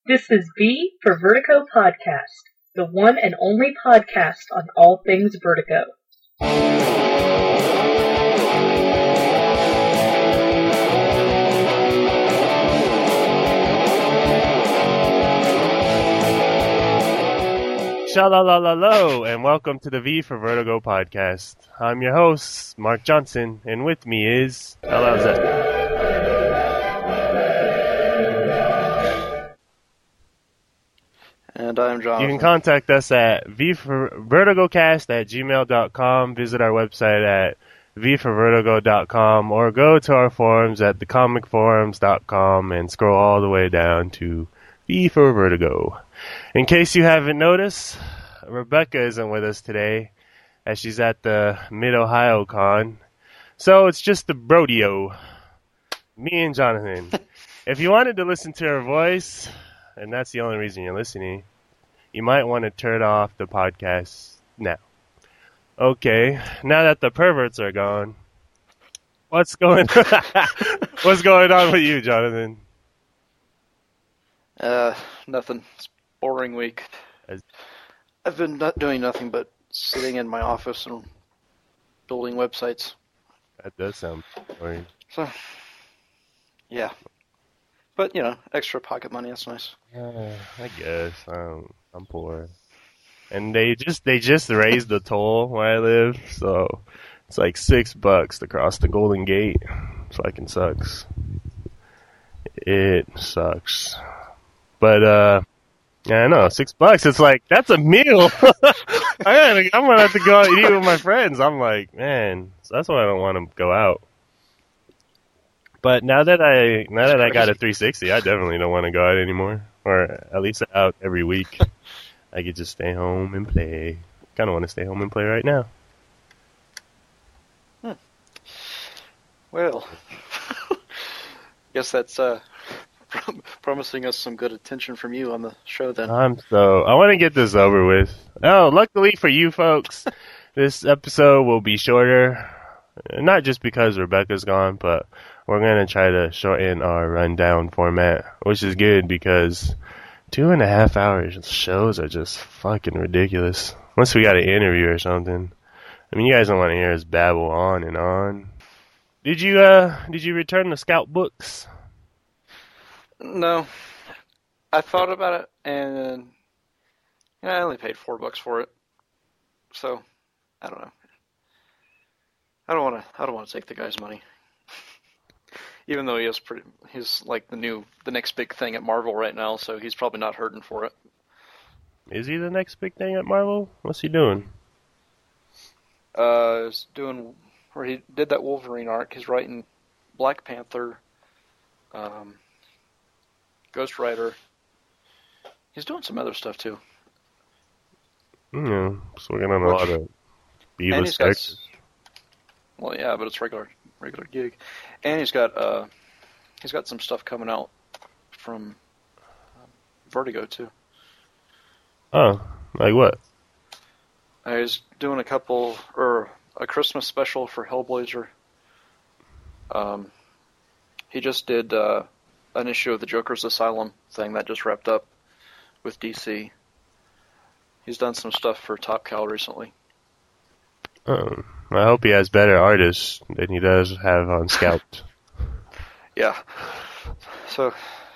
This is V for Vertigo Podcast, the one and only podcast on all things Vertigo. Sha-la-la-la-lo, and welcome to the V for Vertigo Podcast. I'm your host, Mark Johnson, and with me is... How's that? And I'm Jonathan. You can contact us at vvertigocast@gmail.com, visit our website at vforvertigo.com, or go to our forums at thecomicforums.com and scroll all the way down to V for Vertigo. In case you haven't noticed, Rebecca isn't with us today, as she's at the Mid-Ohio Con. So it's just the Brodeo, me and Jonathan. If you wanted to listen to her voice, and that's the only reason you're listening, you might want to turn off the podcast now. Okay, now that the perverts are gone, what's going on with you, Jonathan? Nothing. It's a boring week. I've been not doing nothing but sitting in my office and building websites. That does sound boring. So, yeah. But, you know, extra pocket money, that's nice. I guess. I'm poor. And they just raised the toll where I live, so it's like $6 to cross the Golden Gate. It fucking sucks. It sucks. But, yeah, I know, $6. It's like, that's a meal. I'm gonna have to go out and eat with my friends. I'm like, man, so that's why I don't want to go out. But now that I got a 360, I definitely don't want to go out anymore, or at least out every week. I could just stay home and play. Kind of want to stay home and play right now. Well, guess that's promising us some good attention from you on the show then. I want to get this over with. Oh, luckily for you folks, this episode will be shorter. Not just because Rebecca's gone, but we're going to try to shorten our rundown format, which is good because 2.5 hours shows are just fucking ridiculous. Unless we got an interview or something. I mean, you guys don't want to hear us babble on and on. Did you return the Scout books? No. I thought about it, and I only paid $4 for it. So, I don't know. I don't want to take the guy's money. Even though he's like the next big thing at Marvel right now, so he's probably not hurting for it. Is he the next big thing at Marvel? What's he doing? He's doing where he did that Wolverine arc. He's writing Black Panther, Ghost Rider. He's doing some other stuff too. Yeah, just working on a lot of B-list characters. Well, yeah, but it's regular gig, and he's got some stuff coming out from Vertigo too. Oh, like what? He's doing a Christmas special for Hellblazer. He just did an issue of the Joker's Asylum thing that just wrapped up with DC. He's done some stuff for Top Cow recently. Oh, I hope he has better artists than he does have on Scout. Yeah. So,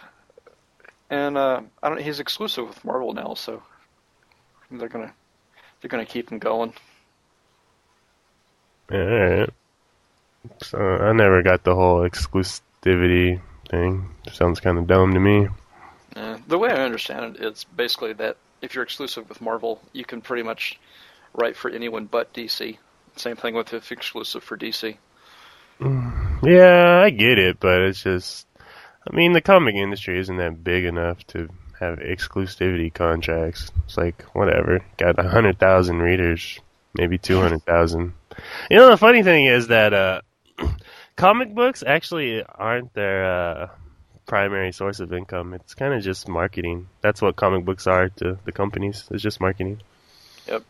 and he's exclusive with Marvel now, so they're gonna keep him going. Yeah, alright. So I never got the whole exclusivity thing. Sounds kind of dumb to me. The way I understand it, it's basically that if you're exclusive with Marvel, you can pretty much write for anyone but DC. Same thing with if exclusive for DC. Yeah, I get it, but it's just... I mean, the comic industry isn't that big enough to have exclusivity contracts. It's like, whatever. Got 100,000 readers. Maybe 200,000. You know, the funny thing is that comic books actually aren't their primary source of income. It's kind of just marketing. That's what comic books are to the companies. It's just marketing. Yep.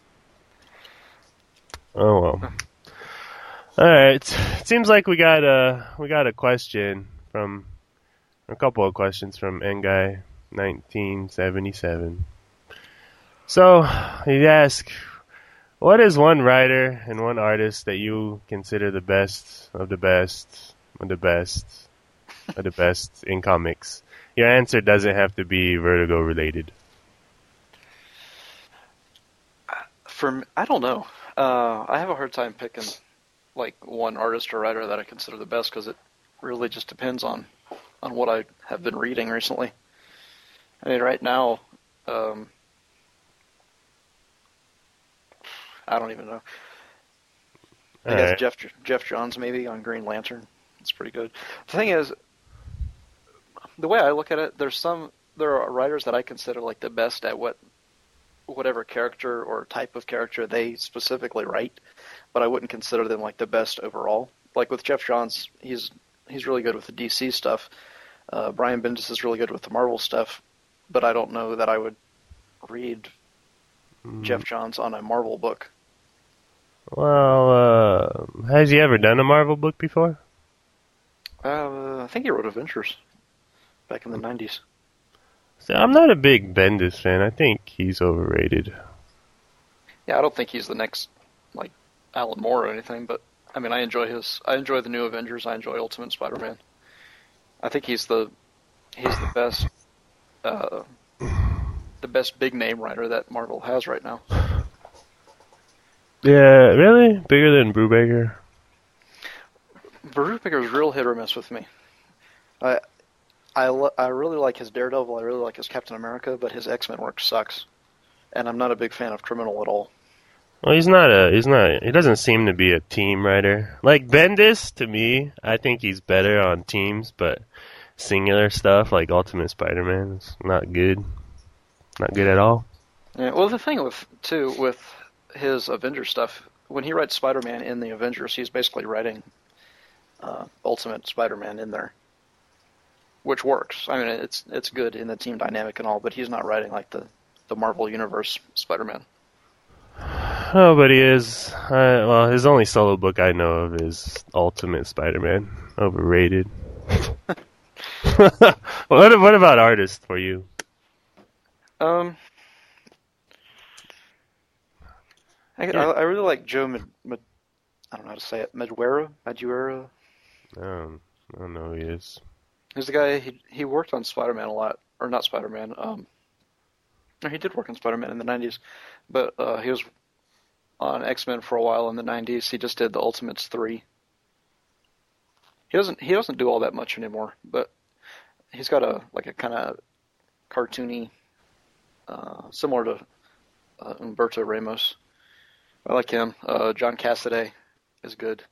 Oh well. All right. It seems like we got a question from a couple of questions from N Guy. 1977. So, you ask, what is one writer and one artist that you consider the best of the best of the best of the best in comics? Your answer doesn't have to be Vertigo related. I don't know. I have a hard time picking like one artist or writer that I consider the best because it really just depends on what I have been reading recently. I mean, right now, I don't even know. I guess Jeff Johns maybe on Green Lantern. It's pretty good. The thing is, the way I look at it, there are writers that I consider like the best at whatever character or type of character they specifically write, but I wouldn't consider them like the best overall. Like with Jeff Johns, he's really good with the DC stuff. Brian Bendis is really good with the Marvel stuff, but I don't know that I would read Jeff Johns on a Marvel book. Well, has he ever done a Marvel book before? I think he wrote Avengers back in the 90s. So I'm not a big Bendis fan. I think he's overrated. Yeah, I don't think he's the next like Alan Moore or anything, but I mean, I enjoy the New Avengers. I enjoy Ultimate Spider-Man. I think he's the best the best big name writer that Marvel has right now. Yeah, really? Bigger than Brubaker? Brubaker is real hit or miss with me. I really like his Daredevil. I really like his Captain America, but his X-Men work sucks, and I'm not a big fan of Criminal at all. Well, he doesn't seem to be a team writer. Like Bendis, to me, I think he's better on teams, but singular stuff like Ultimate Spider-Man is not good. Not good at all. Yeah, well, the thing with his Avengers stuff, when he writes Spider-Man in the Avengers, he's basically writing Ultimate Spider-Man in there, which works. I mean, it's good in the team dynamic and all, but he's not writing like the Marvel Universe Spider-Man. Oh, but he is. Well, his only solo book I know of is Ultimate Spider-Man. Overrated. What about artists for you? I really like Joe I don't know how to say it. Madureira? I don't know who he is. He's the guy, he worked on Spider-Man a lot. Or not Spider-Man. No, he did work on Spider-Man in the 90s. But he was on X-Men for a while in the 90s. He just did the Ultimates 3. He doesn't do all that much anymore. But he's got a kind of cartoony, similar to Humberto Ramos. I like him. John Cassaday is good.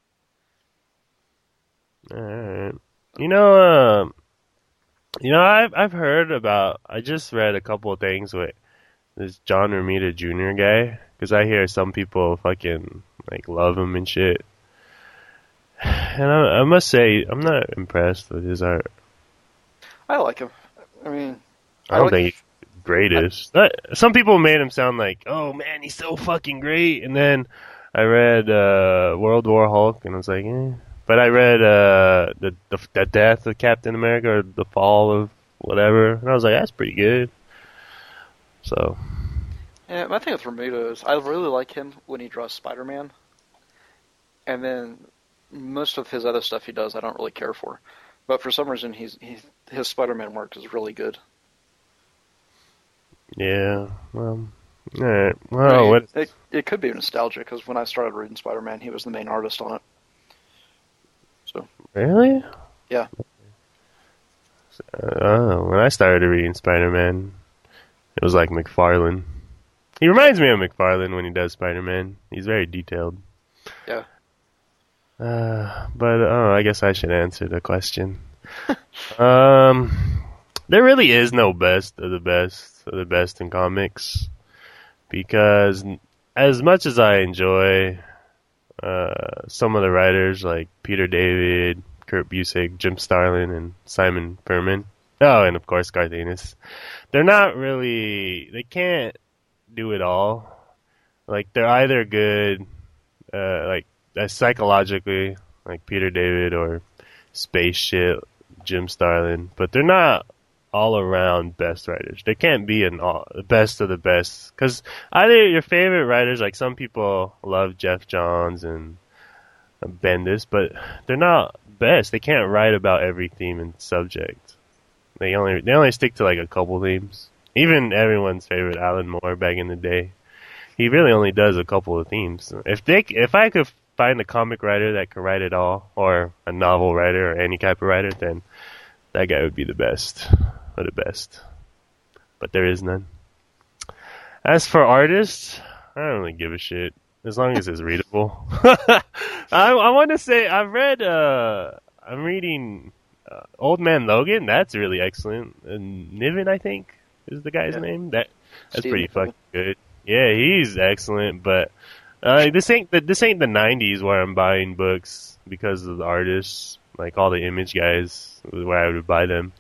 Alright. I've heard about. I just read a couple of things with this John Romita Jr. guy because I hear some people fucking like love him and shit. And I must say I'm not impressed with his art. I like him. I mean, I don't think he's the greatest. Some people made him sound like, oh man, he's so fucking great. And then I read World War Hulk and I was like, eh. But I read the death of Captain America or the fall of whatever, and I was like, that's pretty good. So. Yeah, my thing with Romita is I really like him when he draws Spider-Man, and then most of his other stuff he does I don't really care for. But for some reason his Spider-Man work is really good. Yeah, well, alright. Well, I mean, it could be nostalgia because when I started reading Spider-Man, he was the main artist on it. So. Really? Yeah. When I started reading Spider-Man, it was like McFarlane. He reminds me of McFarlane when he does Spider-Man. He's very detailed. Yeah. But I guess I should answer the question. There really is no best of the best in comics, because as much as I enjoy some of the writers like Peter David, Kurt Busiek, Jim Starlin, and Simon Furman. Oh, and of course Garth Ennis. They can't do it all. Like, they're either good, psychologically, like Peter David, or space shit, Jim Starlin, but they're not all around best writers. There can't be an all, best of the best, because either your favorite writers, like some people love Jeff Johns and Bendis, but they're not best. They can't write about every theme and subject. They only stick to like a couple themes. Even everyone's favorite Alan Moore back in the day, he really only does a couple of themes. If I could find a comic writer that could write it all, or a novel writer, or any type of writer, then that guy would be the best of the best. But there is none. As for artists, I don't really give a shit as long as it's readable. I want to say I'm reading Old Man Logan. That's really excellent. And Niven, I think, is the guy's name. That's Steve pretty Niven. fucking good. Yeah, he's excellent. But this ain't the '90s where I'm buying books because of the artists, like all the Image guys, where I would buy them.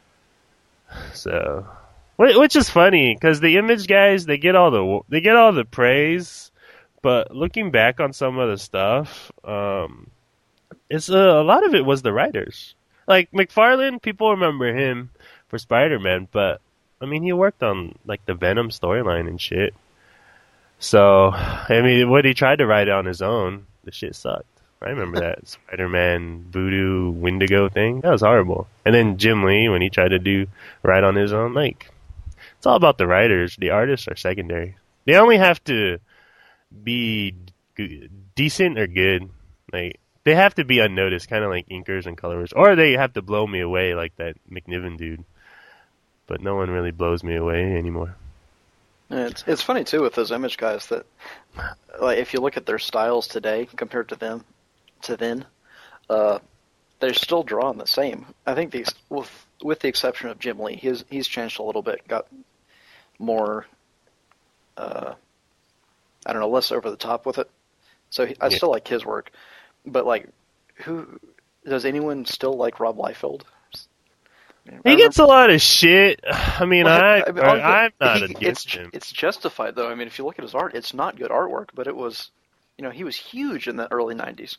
So, which is funny because the Image guys they get all the praise, but looking back on some of the stuff, it's a lot of it was the writers. Like McFarlane, people remember him for Spider-Man, but I mean he worked on like the Venom storyline and shit. So I mean, what he tried to write on his own, the shit sucked. I remember that Spider-Man Voodoo Wendigo thing. That was horrible. And then Jim Lee, when he tried to write on his own, like, it's all about the writers. The artists are secondary. They only have to be decent or good. Like, they have to be unnoticed, kind of like inkers and colorers. Or they have to blow me away like that McNiven dude. But no one really blows me away anymore. Yeah, it's funny, too, with those Image guys that, like, if you look at their styles today compared to then, they're still drawing the same. I think with the exception of Jim Lee, he's changed a little bit, got more, I don't know, less over the top with it. So I still like his work, but like, who does anyone still like Rob Liefeld? He gets a lot of shit. I mean, I'm not against against him. It's justified though. I mean, if you look at his art, it's not good artwork, but it was, he was huge in the early '90s.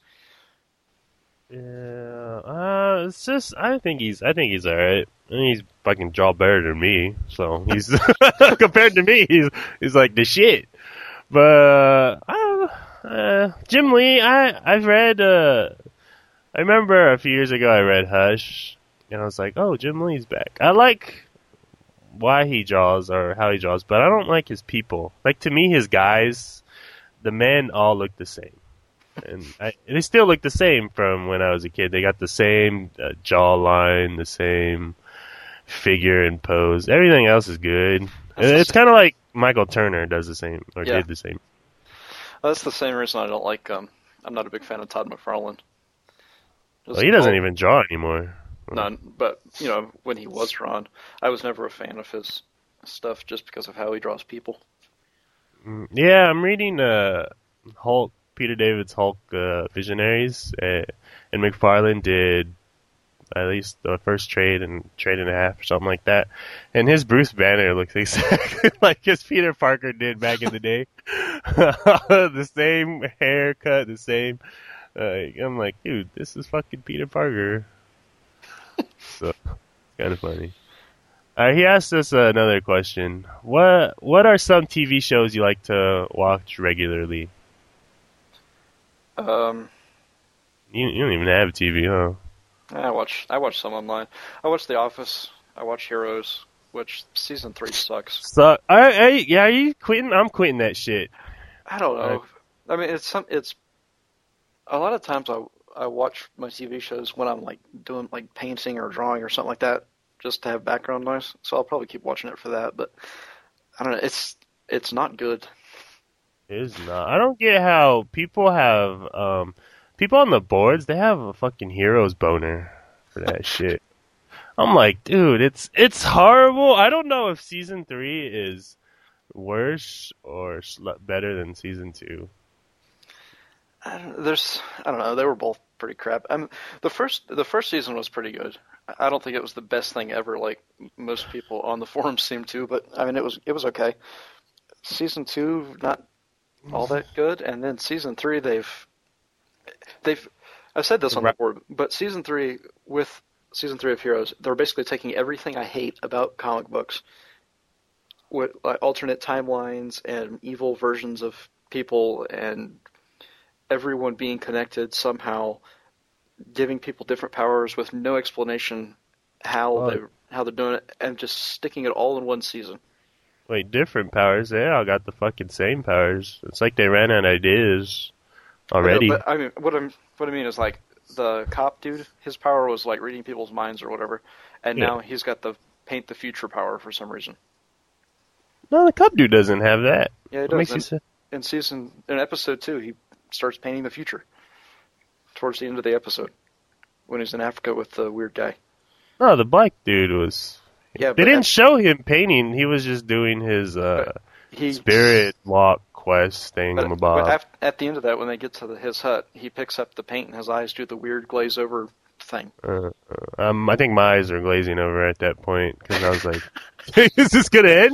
Yeah, it's just I think he's alright. I mean, he's fucking draw better than me, so he's compared to me, he's like the shit. But I don't know. Jim Lee, I've read. I remember a few years ago I read Hush, and I was like, oh, Jim Lee's back. I like why he draws or how he draws, but I don't like his people. Like to me, his guys, the men all look the same. And they still look the same from when I was a kid. They got the same jawline, the same figure and pose. Everything else is good. It's kind of like Michael Turner does the same, or did the same. Well, that's the same reason I don't like. I'm not a big fan of Todd McFarlane. Well, he doesn't even draw anymore. None, but when he was drawn, I was never a fan of his stuff just because of how he draws people. Yeah, I'm reading Hulk. Peter David's Hulk Visionaries, and McFarlane did at least the first trade and a half or something like that. And his Bruce Banner looks exactly like his Peter Parker did back in the day. The same haircut, the same. I'm like, dude, this is fucking Peter Parker. So, kind of funny. He asked us another question. What are some TV shows you like to watch regularly? You don't even have a TV, huh? I watch some online. I watch The Office. I watch Heroes, which season 3 sucks. So, are you quitting? I'm quitting that shit. I don't know. I mean, it's a lot of times I watch my TV shows when I'm like doing like painting or drawing or something like that, just to have background noise. So I'll probably keep watching it for that. But I don't know. It's not good. It is not. I don't get how people have people on the boards. They have a fucking Heroes boner for that shit. I'm like, dude, it's horrible. I don't know if season 3 is worse or better than season 2. I don't know. They were both pretty crap. The first season was pretty good. I don't think it was the best thing ever, like most people on the forums seem to. But I mean, it was okay. Season 2, not all that good, and then season 3 they've I've said this on the board, but season 3 with season 3 of Heroes, they're basically taking everything I hate about comic books, with like alternate timelines and evil versions of people and everyone being connected somehow, giving people different powers with no explanation how they're doing it, and just sticking it all in one season. Wait, different powers? They all got the fucking same powers. It's like they ran out of ideas already. I know, but I mean, what I mean is like the cop dude, his power was like reading people's minds or whatever, and now he's got the paint the future power for some reason. No, the cop dude doesn't have that. Yeah, he does. In episode 2, he starts painting the future towards the end of the episode when he's in Africa with the weird guy. No, the black dude was. Yeah, they didn't show him painting. He was just doing his spirit walk quest thing. But at the end of that, when they get to his hut, he picks up the paint and his eyes do the weird glaze over thing. I think my eyes are glazing over at that point because I was like, "Is this gonna end?"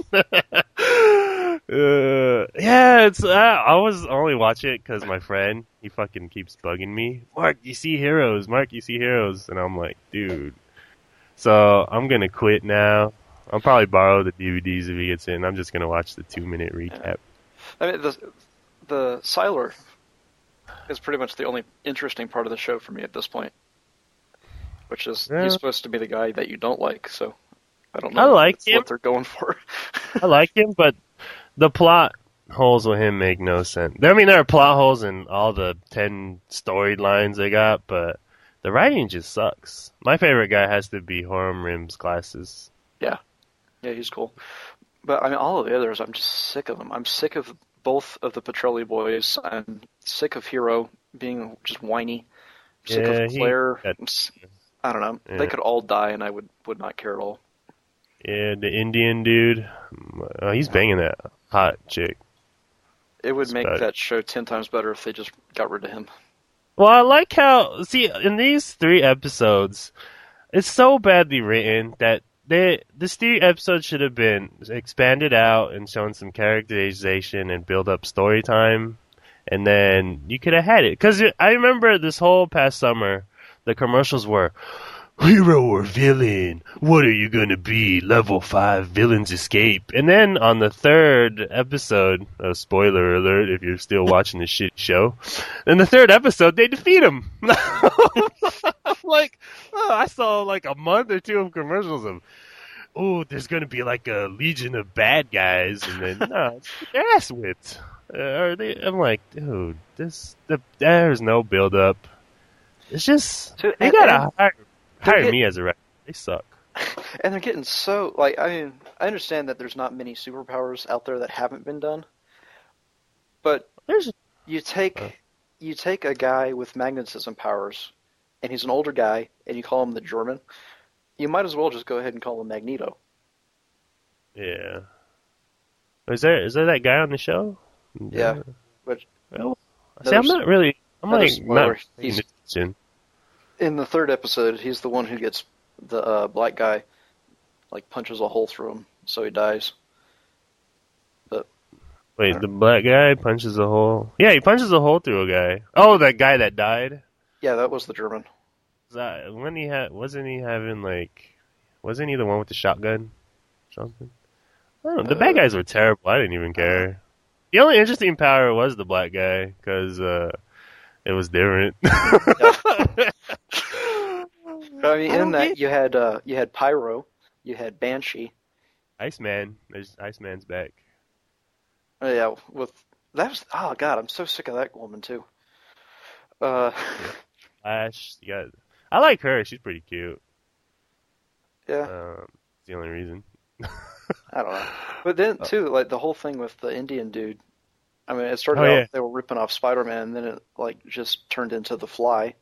Yeah, it's. I was only watching it because my friend he fucking keeps bugging me. Mark, you see Heroes? Mark, you see Heroes? And I'm like, dude. So I'm gonna quit now. I'll probably borrow the DVDs if he gets in. I'm just gonna watch the 2-minute recap. I mean, the Sylar is pretty much the only interesting part of the show for me at this point. Which is, he's supposed to be the guy that you don't like, so I don't know what they're going for. I like him, but the plot holes with him make no sense. I mean, there are plot holes in all the 10 storylines they got, but the writing just sucks. My favorite guy has to be Horam Rim's Glasses. Yeah, he's cool. But I mean, all of the others, I'm just sick of them. I'm sick of both of the Petrelli boys. I'm sick of Hero being just whiny. I'm sick of Claire. I don't know. Yeah. They could all die, and I would not care at all. Yeah, the Indian dude. He's banging that hot chick. It would make that show 10 times better if they just got rid of him. Well, I like how... See, in these 3 episodes, it's so badly written that this 3 episodes should have been expanded out and shown some characterization and build up story time, and then you could have had it. Because I remember this whole past summer, the commercials were, hero or villain, what are you gonna be? Level 5 villains escape. And then on the 3rd episode, spoiler alert if you're still watching this shit show, in the 3rd episode they defeat him. I'm like, I saw like a month or 2 of commercials of, there's gonna be like a legion of bad guys, and then it's ass whipped. I'm like, dude, there's no build up. It's just they gotta hire me as a writer. They suck. And they're getting so like, I mean, I understand that there's not many superpowers out there that haven't been done, but you take a guy with magnetism powers, and he's an older guy, and you call him the German. You might as well just go ahead and call him Magneto. Yeah. Is there that guy on the show? Yeah. But see, I'm not really. I'm like not. He's in the 3rd episode. He's the one who gets the black guy, like punches a hole through him, so he dies. But wait, the black guy punches a hole? Yeah, he punches a hole through a guy. Oh, that guy that died. Yeah, that was the German. Wasn't he the one with the shotgun? Something. I don't know. The bad guys were terrible. I didn't even care. The only interesting power was the black guy because it was different. I mean, in that you had Pyro, you had Banshee, Iceman. Iceman's back. Oh yeah, oh god, I'm so sick of that woman too. Flash. I like her. She's pretty cute. Yeah. It's the only reason. I don't know. But then too, like the whole thing with the Indian dude. I mean, it started out they were ripping off Spider-Man, and then it like just turned into The Fly.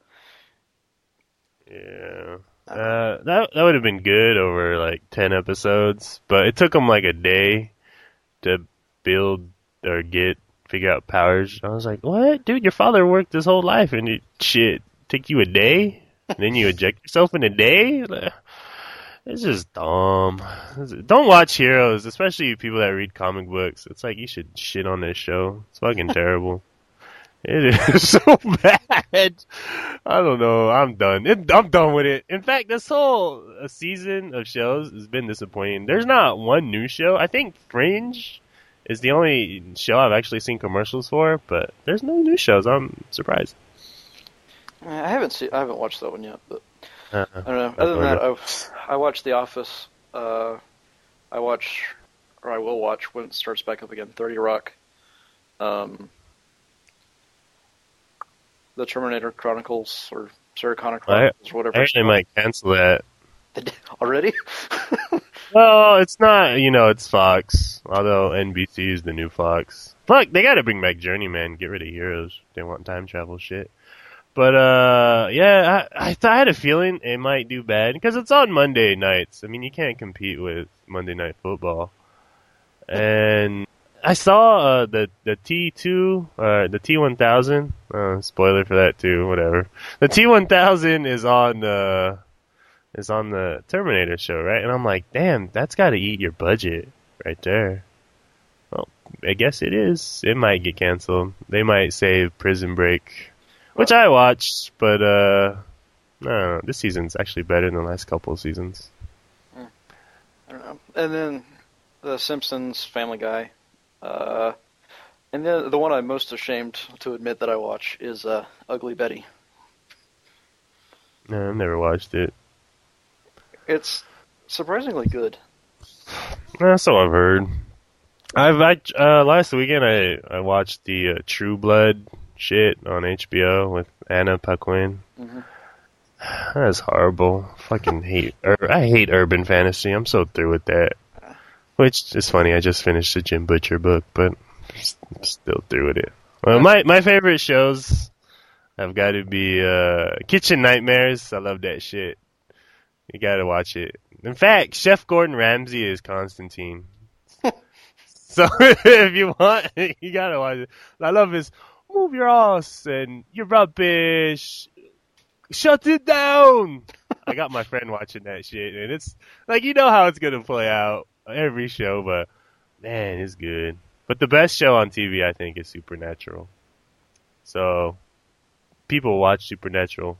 Yeah. That would have been good over like 10 episodes, but it took them like a day to build or figure out powers. I was like, what? Dude, your father worked his whole life and took you a day? And then you eject yourself in a day? It's just dumb. Don't watch Heroes, especially people that read comic books. It's like you should shit on this show. It's fucking terrible. It is so bad. I don't know. I'm done. I'm done with it. In fact, this whole season of shows has been disappointing. There's not one new show. I think Fringe is the only show I've actually seen commercials for, but there's no new shows. I'm surprised. I haven't watched that one yet, but Uh, I don't know. Other than that, I watched The Office. I will watch when it starts back up again. 30 Rock. The Terminator Chronicles or Sarah Connor Chronicles, or whatever. I actually might cancel that. Already? Well, it's not, it's Fox. Although NBC is the new Fox. Fuck, they gotta bring back Journeyman, get rid of Heroes. They want time travel shit. But, yeah, I had a feeling it might do bad, because it's on Monday nights. I mean, you can't compete with Monday Night Football. And I saw, the T2, the T1000, spoiler for that too, whatever. The T1000 is on the Terminator show, right? And I'm like, damn, that's gotta eat your budget right there. Well, I guess it is. It might get canceled. They might save Prison Break, which I watched, but no, this season's actually better than the last couple of seasons. I don't know. And then The Simpsons, Family Guy, and then the one I'm most ashamed to admit that I watch is Ugly Betty. No, I've never watched it. It's surprisingly good. So I've heard. Last weekend I watched the True Blood shit on HBO with Anna Paquin. Mm-hmm. That's horrible. Fucking hate. I hate urban fantasy. I'm so through with that. Which is funny. I just finished the Jim Butcher book, but I'm still through with it. Well, my favorite shows have got to be Kitchen Nightmares. I love that shit. You gotta watch it. In fact, Chef Gordon Ramsay is Constantine. So if you want, you gotta watch it. I love his move your ass and you're rubbish. Shut it down. I got my friend watching that shit, and it's like, how it's gonna play out every show, but man, it's good. But the best show on TV, I think, is Supernatural. So people watch Supernatural.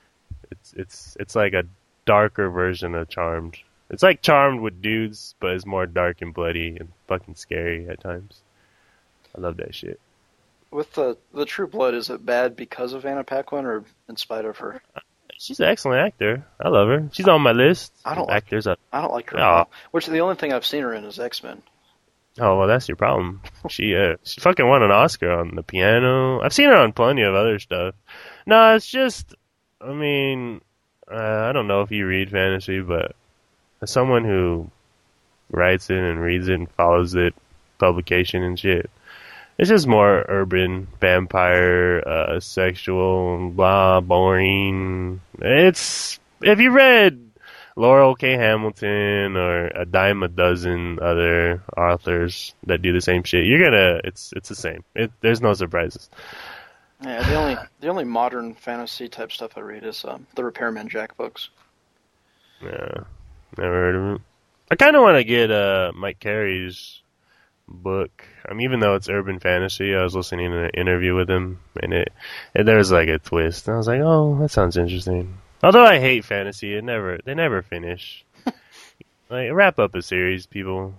It's like a darker version of Charmed. It's like Charmed with dudes, but it's more dark and bloody and fucking scary at times. I love that shit. With the True Blood, is it bad because of Anna Paquin or in spite of her? She's an excellent actor. I love her. She's on my list. I don't like her. Oh. Which the only thing I've seen her in is X-Men. Oh, well, that's your problem. She fucking won an Oscar on the piano. I've seen her on plenty of other stuff. No, it's just, I mean, I don't know if you read fantasy, but as someone who writes it and reads it and follows it, publication and shit, it's just more urban, vampire, sexual, blah, boring. It's, if you read Laurel K. Hamilton or a dime a dozen other authors that do the same shit, it's the same. There's no surprises. Yeah, the only modern fantasy type stuff I read is the Repairman Jack books. Yeah, never heard of it. I kind of want to get Mike Carey's book. Even though it's urban fantasy, I was listening to an interview with him, and there was like a twist. And I was like, oh, that sounds interesting. Although I hate fantasy, they never finish. Like, wrap up a series, people.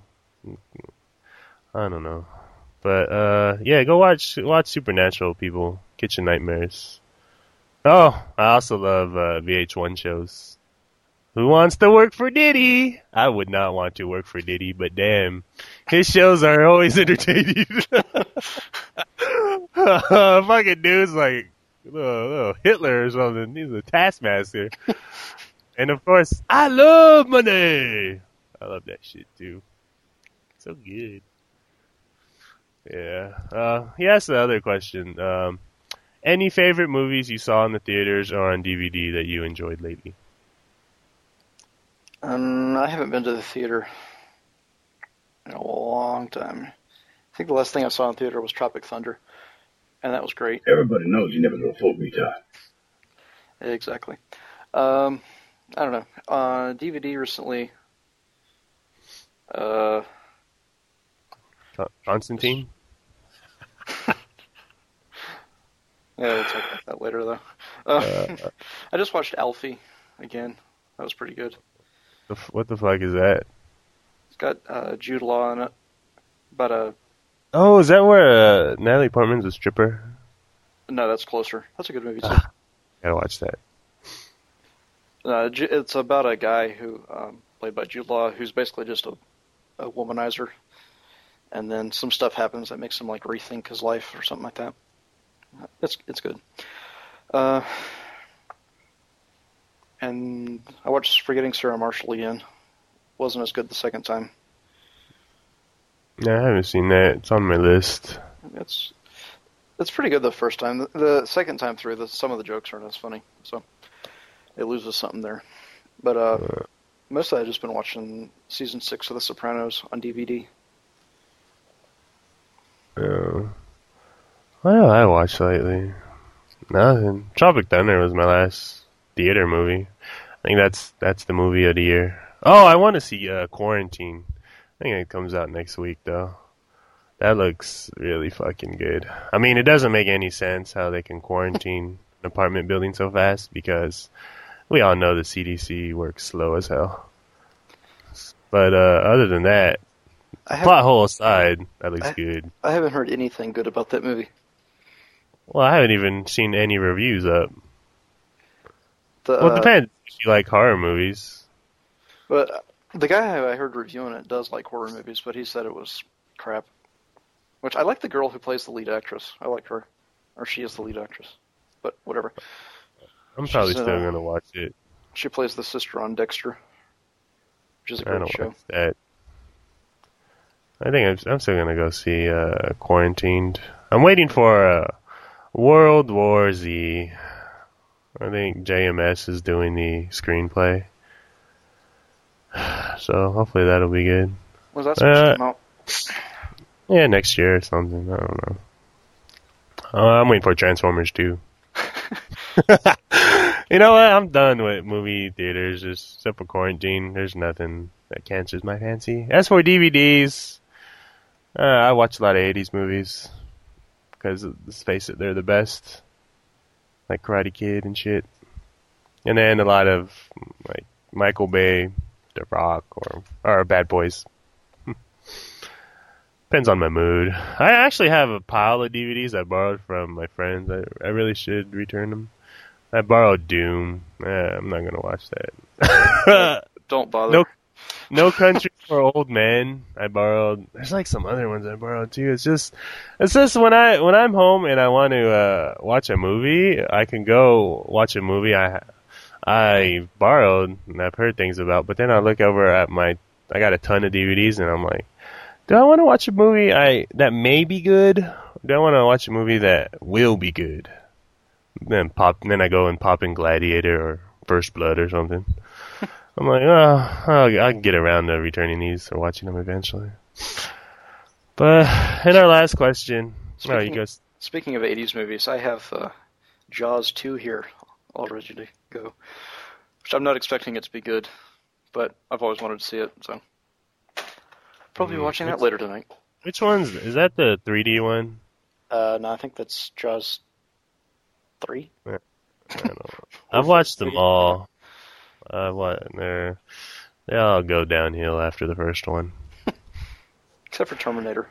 I don't know. But, yeah, go watch Supernatural, people. Kitchen Nightmares. Oh, I also love VH1 shows. Who wants to work for Diddy? I would not want to work for Diddy, but damn, his shows are always entertaining. Fucking dude's like little Hitler or something. He's a taskmaster. And of course, I love money. I love that shit too. So good. Yeah. He asked the other question. Any favorite movies you saw in the theaters or on DVD that you enjoyed lately? I haven't been to the theater in a long time. I think the last thing I saw in the theater was Tropic Thunder, and that was great. Everybody knows you never go full retard. Exactly. I don't know. On DVD recently, Constantine? I just watched Alfie again. That was pretty good. What the fuck is that? It's got Jude Law in it. About a... Oh, is that where Natalie Portman's a stripper? No, that's Closer. That's a good movie, too. Gotta watch that. It's about a guy who, played by Jude Law, who's basically just a womanizer. And then some stuff happens that makes him, like, rethink his life or something like that. It's good. And I watched Forgetting Sarah Marshall again. Wasn't as good the second time. Yeah, I haven't seen that. It's on my list. It's pretty good the first time. The second time through, some of the jokes aren't as funny, so it loses something there. But mostly I've just been watching season 6 of The Sopranos on DVD. Oh. What have I watched lately? Nothing. Tropic Thunder was my last theater movie. I think that's the movie of the year. Oh, I want to see Quarantine. I think it comes out next week, though. That looks really fucking good. I mean, it doesn't make any sense how they can quarantine an apartment building so fast, because we all know the CDC works slow as hell. But other than that, plot hole aside, that looks good. I haven't heard anything good about that movie. Well, I haven't even seen any reviews up. Well, it depends if you like horror movies. But the guy I heard reviewing it does like horror movies, but he said it was crap. Which, I like the girl who plays the lead actress. I like her. Or she is the lead actress. But whatever. I'm probably still going to watch it. She plays the sister on Dexter, which is a great show. Watch that. I think I'm still going to go see Quarantined. I'm waiting for World War Z. I think JMS is doing the screenplay. So hopefully that'll be good. Was that supposed to come out? Yeah, next year or something. I don't know. I'm waiting for Transformers 2. You know what? I'm done with movie theaters, except for quarantine. There's nothing that catches my fancy. As for DVDs, I watch a lot of 80s movies. Because, let's face it, they're the best. Like Karate Kid and shit. And then a lot of, like, Michael Bay, The Rock, or Bad Boys. Depends on my mood. I actually have a pile of DVDs I borrowed from my friends. I really should return them. I borrowed Doom. I'm not gonna watch that. Don't bother. No Country for Old Men. I borrowed. There's like some other ones I borrowed too. It's just when I'm home and I want to watch a movie, I can go watch a movie I borrowed and I've heard things about. But then I look over at I got a ton of DVDs and I'm like, do I want to watch a movie that may be good? Or do I want to watch a movie that will be good? Then I go and pop in Gladiator or First Blood or something. I'm like, I can get around to returning these or watching them eventually. But in our last question, speaking of 80s movies, I have Jaws 2 here all ready to go. Which I'm not expecting it to be good, but I've always wanted to see it, so probably be watching that later tonight. Which one's is that? The 3D one? No, I think that's Jaws 3. I don't know. I've watched them all. They all go downhill after the first one. Except for Terminator.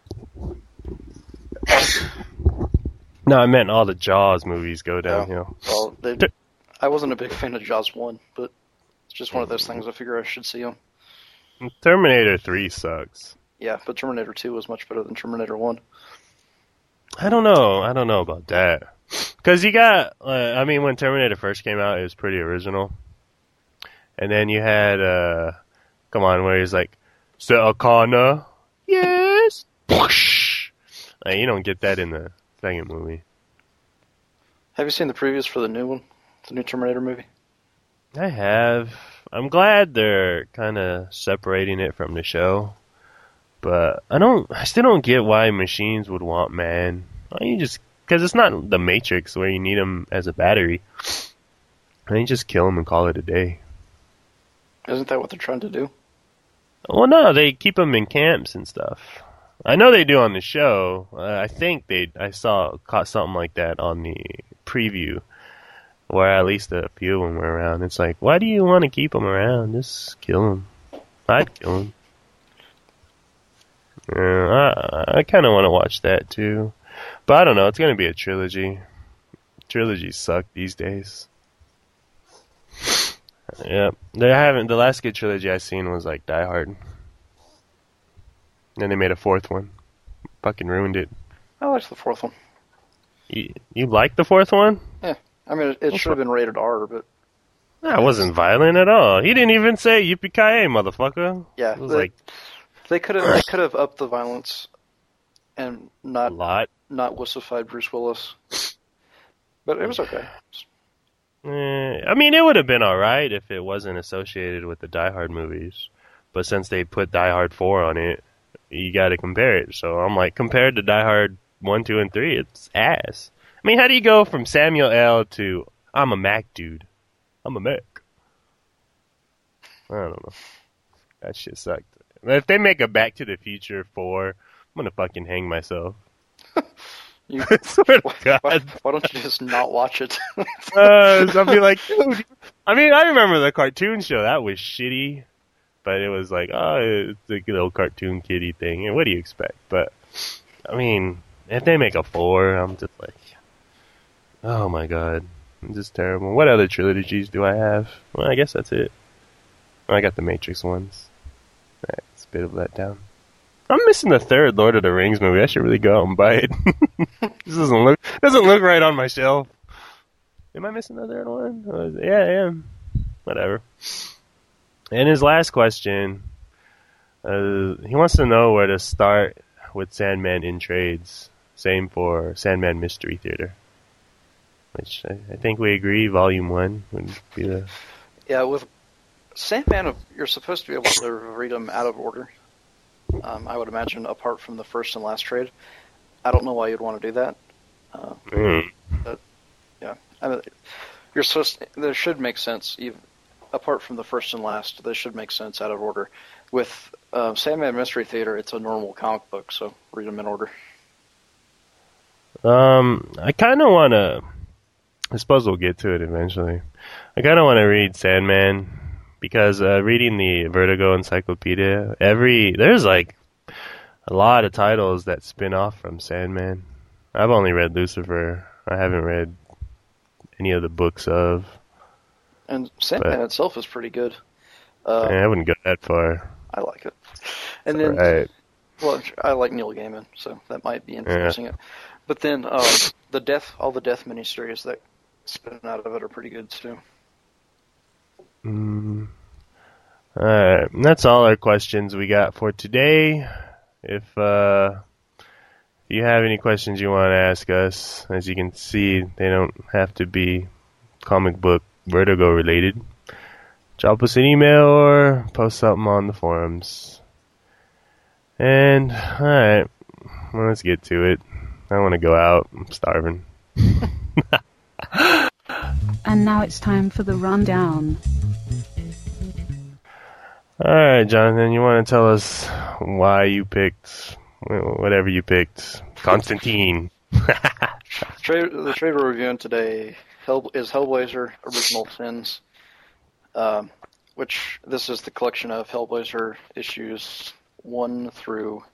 No, I meant all the Jaws movies go downhill. Well, I wasn't a big fan of Jaws 1, but it's just one of those things I figure I should see them. Terminator 3 sucks. Yeah, but Terminator 2 was much better than Terminator 1. I don't know about that. Because you got, when Terminator first came out, it was pretty original. And then you had, where he's like, Sarah Connor, yes, whoosh. You don't get that in the second movie. Have you seen the previews for the new one? The new Terminator movie? I have. I'm glad they're kind of separating it from the show. But I still don't get why machines would want man. Because it's not the Matrix where you need them as a battery. And you just kill them and call it a day. Isn't that what they're trying to do? Well, no, they keep them in camps and stuff. I know they do on the show. I think I caught something like that on the preview. or at least a few of them were around. It's like, why do you want to keep them around? Just kill them. I'd kill them. I kind of want to watch that too, but I don't know. It's gonna be a trilogy. Trilogies suck these days. Yeah, they haven't. The last good trilogy I seen was like Die Hard. Then they made a fourth one. Fucking ruined it. I liked the fourth one. You liked the fourth one? Yeah, I mean it should have been rated R, but that wasn't violent at all. He didn't even say "yippee-ki-yay, motherfucker." yeah, it was like they could have upped the violence and a not lot. wussified Bruce Willis, but it was okay. I mean, it would have been alright if it wasn't associated with the Die Hard movies. But since they put Die Hard 4 on it, you gotta compare it. So I'm like, compared to Die Hard 1, 2, and 3, it's ass. I mean, how do you go from Samuel L. to I'm a Mac dude? I'm a Mac. I don't know. That shit sucked. If they make a Back to the Future 4, I'm gonna fucking hang myself. I swear to God. Why don't you just not watch it? I'll be like, dude. I mean, I remember the cartoon show. That was shitty. But it was like, oh, it's a good old cartoon kiddie thing. And what do you expect? But, I mean, if they make a 4, I'm just like, oh my God. It's just terrible. What other trilogies do I have? Well, I guess that's it. I got the Matrix ones. It's a bit of a letdown. I'm missing the third Lord of the Rings movie. I should really go out and buy it. This doesn't look right on my shelf. Am I missing the third one? Yeah, I am. Whatever. And his last question, he wants to know where to start with Sandman in trades. Same for Sandman Mystery Theater. Which I think we agree, Volume 1 would be the... Yeah, with Sandman, you're supposed to be able to read them out of order. I would imagine, apart from the first and last trade. I don't know why you'd want to do that. But, yeah. I mean, there should make sense, even apart from the first and last, they should make sense out of order. With Sandman Mystery Theater, it's a normal comic book, so read them in order. I kind of want to... I suppose we'll get to it eventually. I kind of want to read Sandman, because reading the Vertigo Encyclopedia, there's like a lot of titles that spin off from Sandman. I've only read Lucifer. I haven't read any of the books of... And Sandman itself is pretty good. I wouldn't go that far. I like it. And then, right. Well, I like Neil Gaiman, so that might be influencing it. But then all the Death miniseries that spin out of it are pretty good too. Alright, that's all our questions we got for today. If you have any questions you want to ask us, as you can see, they don't have to be comic book Vertigo related. Drop us an email or post something on the forums. And, alright, well, let's get to it. I want to go out. I'm starving. And now it's time for the rundown. Alright, Jonathan, you want to tell us why you picked whatever you picked? Constantine. The trade we're reviewing today is Hellblazer Original Sins, which this is the collection of Hellblazer issues 1 through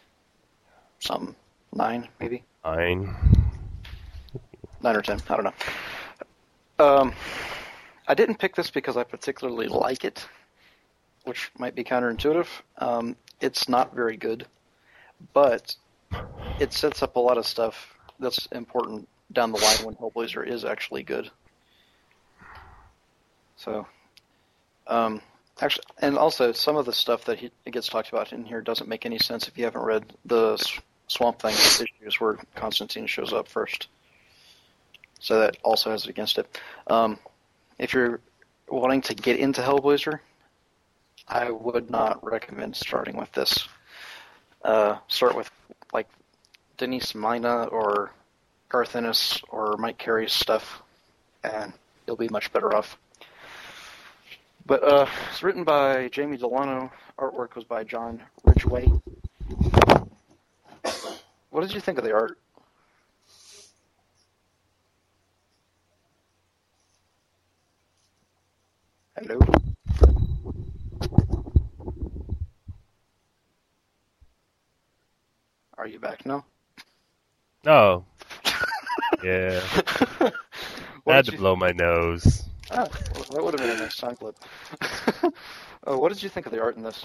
9, maybe? 9 or 10, I don't know. I didn't pick this because I particularly like it, which might be counterintuitive. It's not very good, but it sets up a lot of stuff that's important down the line when Hellblazer is actually good. So, actually, and also some of the stuff that it gets talked about in here doesn't make any sense if you haven't read the Swamp Thing issues where Constantine shows up first. So that also has it against it. If you're wanting to get into Hellblazer, I would not recommend starting with this. Start with like Denise Mina or Garth Ennis or Mike Carey's stuff, and you'll be much better off. But it's written by Jamie Delano. Artwork was by John Ridgway. What did you think of the art? Hello. Are you back now? Oh, yeah. I What had did to you? blow my nose. Ah, well, that would have been a nice sound clip. What did you think of the art in this?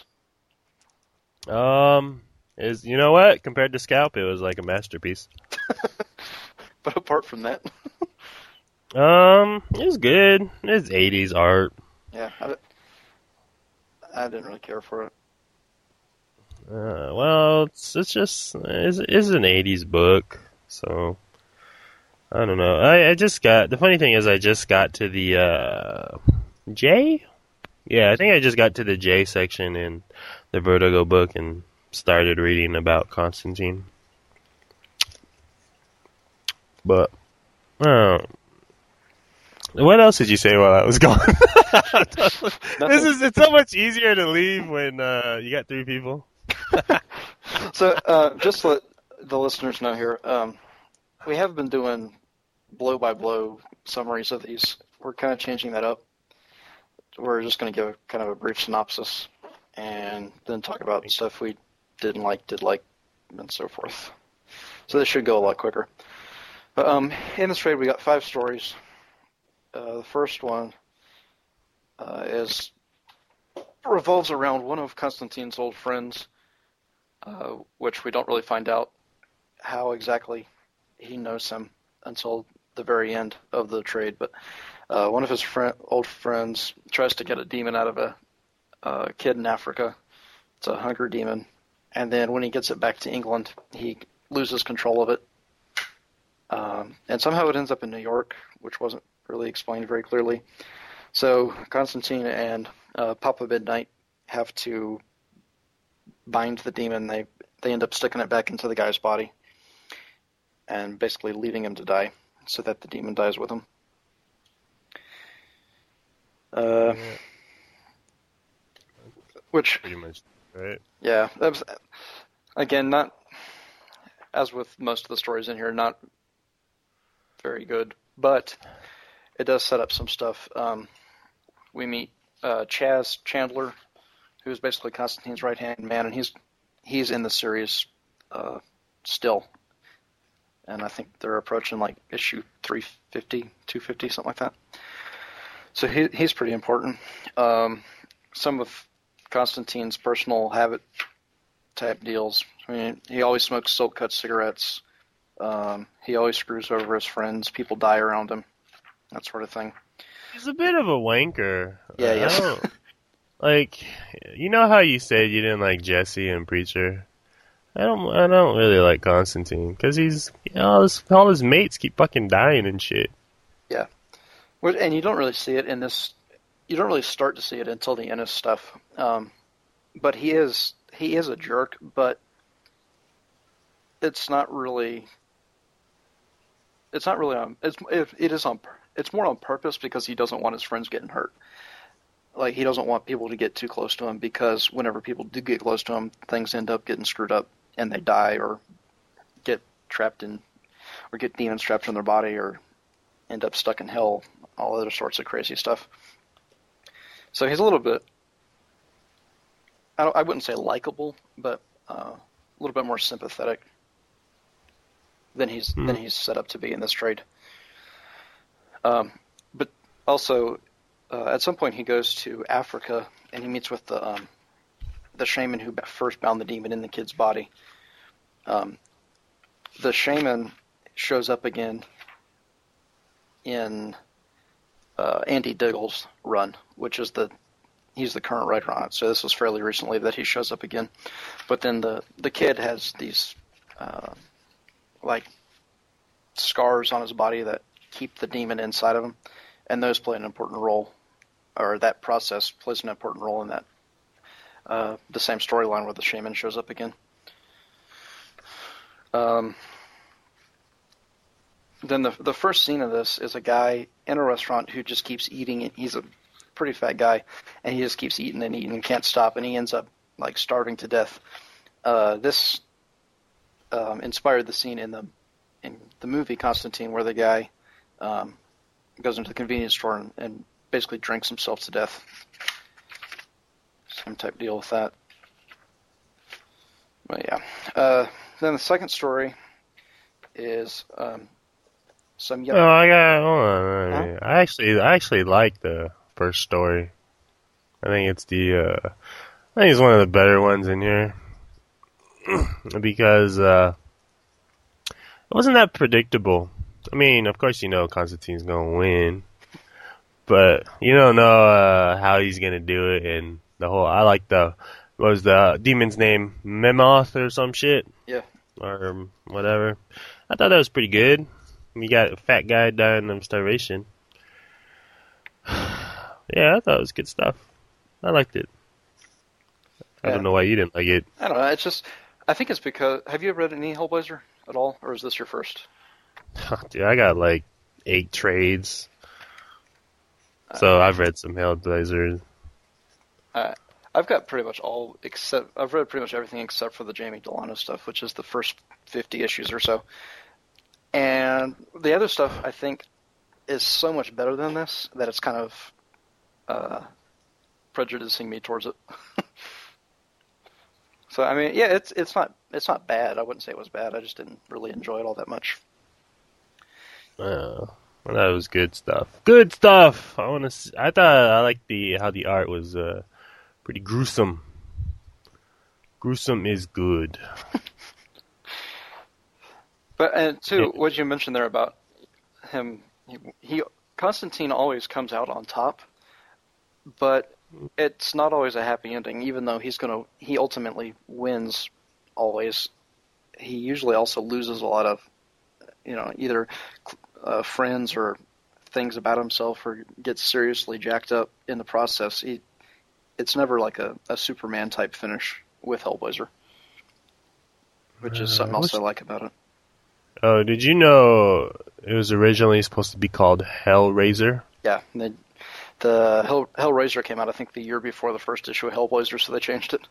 You know what? Compared to Scalp, it was like a masterpiece. But apart from that, It was good. It's 80s art. yeah, I didn't really care for it. Well, it's an 80s book, so I don't know. The funny thing is I just got to the J? Yeah, I think I just got to the J section in the Vertigo book and started reading about Constantine. But what else did you say while I was gone? It's so much easier to leave when you got three people. So, just to let the listeners know here, we have been doing blow-by-blow summaries of these. We're kind of changing that up. We're just going to give kind of a brief synopsis and then talk about stuff we did like, and so forth. So this should go a lot quicker. But, in this trade, we got 5 stories. The first one revolves around one of Constantine's old friends, which we don't really find out how exactly he knows him until the very end of the trade. But one of his old friends tries to get a demon out of a kid in Africa. It's a hunger demon. And then when he gets it back to England, he loses control of it. And somehow it ends up in New York, which wasn't really explained very clearly. So Constantine and Papa Midnight have to bind the demon. They end up sticking it back into the guy's body and basically leaving him to die so that the demon dies with him. Which Pretty much, right? Yeah, that was, again, not, as with most of the stories in here, not very good, but it does set up some stuff. We meet Chaz Chandler, who's basically Constantine's right-hand man, and he's in the series still. And I think they're approaching like issue 350, 250, something like that. So he's pretty important. Some of Constantine's personal habit type deals. I mean, he always smokes silk-cut cigarettes. He always screws over his friends. People die around him. That sort of thing. He's a bit of a wanker. Yeah, yes. Like, you know how you said you didn't like Jesse and Preacher? I don't really like Constantine because he's, all his mates keep fucking dying and shit. Yeah. And you don't really see it in this. You don't really start to see it until the Ennis stuff. But he is a jerk, but it's not really. It's not really on. It is on. It's more on purpose because he doesn't want his friends getting hurt. Like, he doesn't want people to get too close to him because whenever people do get close to him, things end up getting screwed up and they die or get trapped in, or get demons trapped in their body or end up stuck in hell, all other sorts of crazy stuff. So he's a little bit, I wouldn't say likable, but a little bit more sympathetic than he's set up to be in this trade. But also, at some point he goes to Africa and he meets with the shaman who first bound the demon in the kid's body. The shaman shows up again in Andy Diggle's run, which is he's the current writer on it. So this was fairly recently that he shows up again. But then the kid has these like scars on his body that keep the demon inside of him, and those play an important role, or that process plays an important role in that the same storyline where the shaman shows up again. Then the first scene of this is a guy in a restaurant who just keeps eating. He's a pretty fat guy, and he just keeps eating and eating and can't stop, and he ends up like starving to death. This inspired the scene in the movie Constantine, where the guy goes into the convenience store and basically drinks himself to death. Same type deal with that. But yeah. Then the second story is some young. Oh, I got. Hold on. Huh? I actually like the first story. I think it's I think it's one of the better ones in here because it wasn't that predictable. I mean, of course, you know Constantine's gonna win, but you don't know how he's gonna do it. And the whole, I like what was the demon's name? Memoth or some shit? Yeah. Or whatever. I thought that was pretty good. You got a fat guy dying of starvation. Yeah, I thought it was good stuff. I liked it. I don't know why you didn't like it. I don't know. It's just, I think it's because, have you ever read any Hellblazer at all, or is this your first? Dude, I got like 8 trades. So I've read some Hellblazer. I've got pretty much I've read pretty much everything except for the Jamie Delano stuff, which is the first 50 issues or so. And the other stuff, I think, is so much better than this that it's kind of prejudicing me towards it. So I mean, yeah, it's not bad. I wouldn't say it was bad. I just didn't really enjoy it all that much. Well, that was good stuff. Good stuff. I thought I liked how the art was pretty gruesome. Gruesome is good. But and too, what you mentioned there about him, he Constantine always comes out on top, but it's not always a happy ending. Even though he ultimately wins always, he usually also loses a lot of, either friends or things about himself, or gets seriously jacked up in the process. It's never like a Superman type finish with Hellblazer, which is something else I like about it. Oh, did you know it was originally supposed to be called Hellraiser? Yeah, the Hellraiser came out, I think, the year before the first issue of Hellblazer, so they changed it.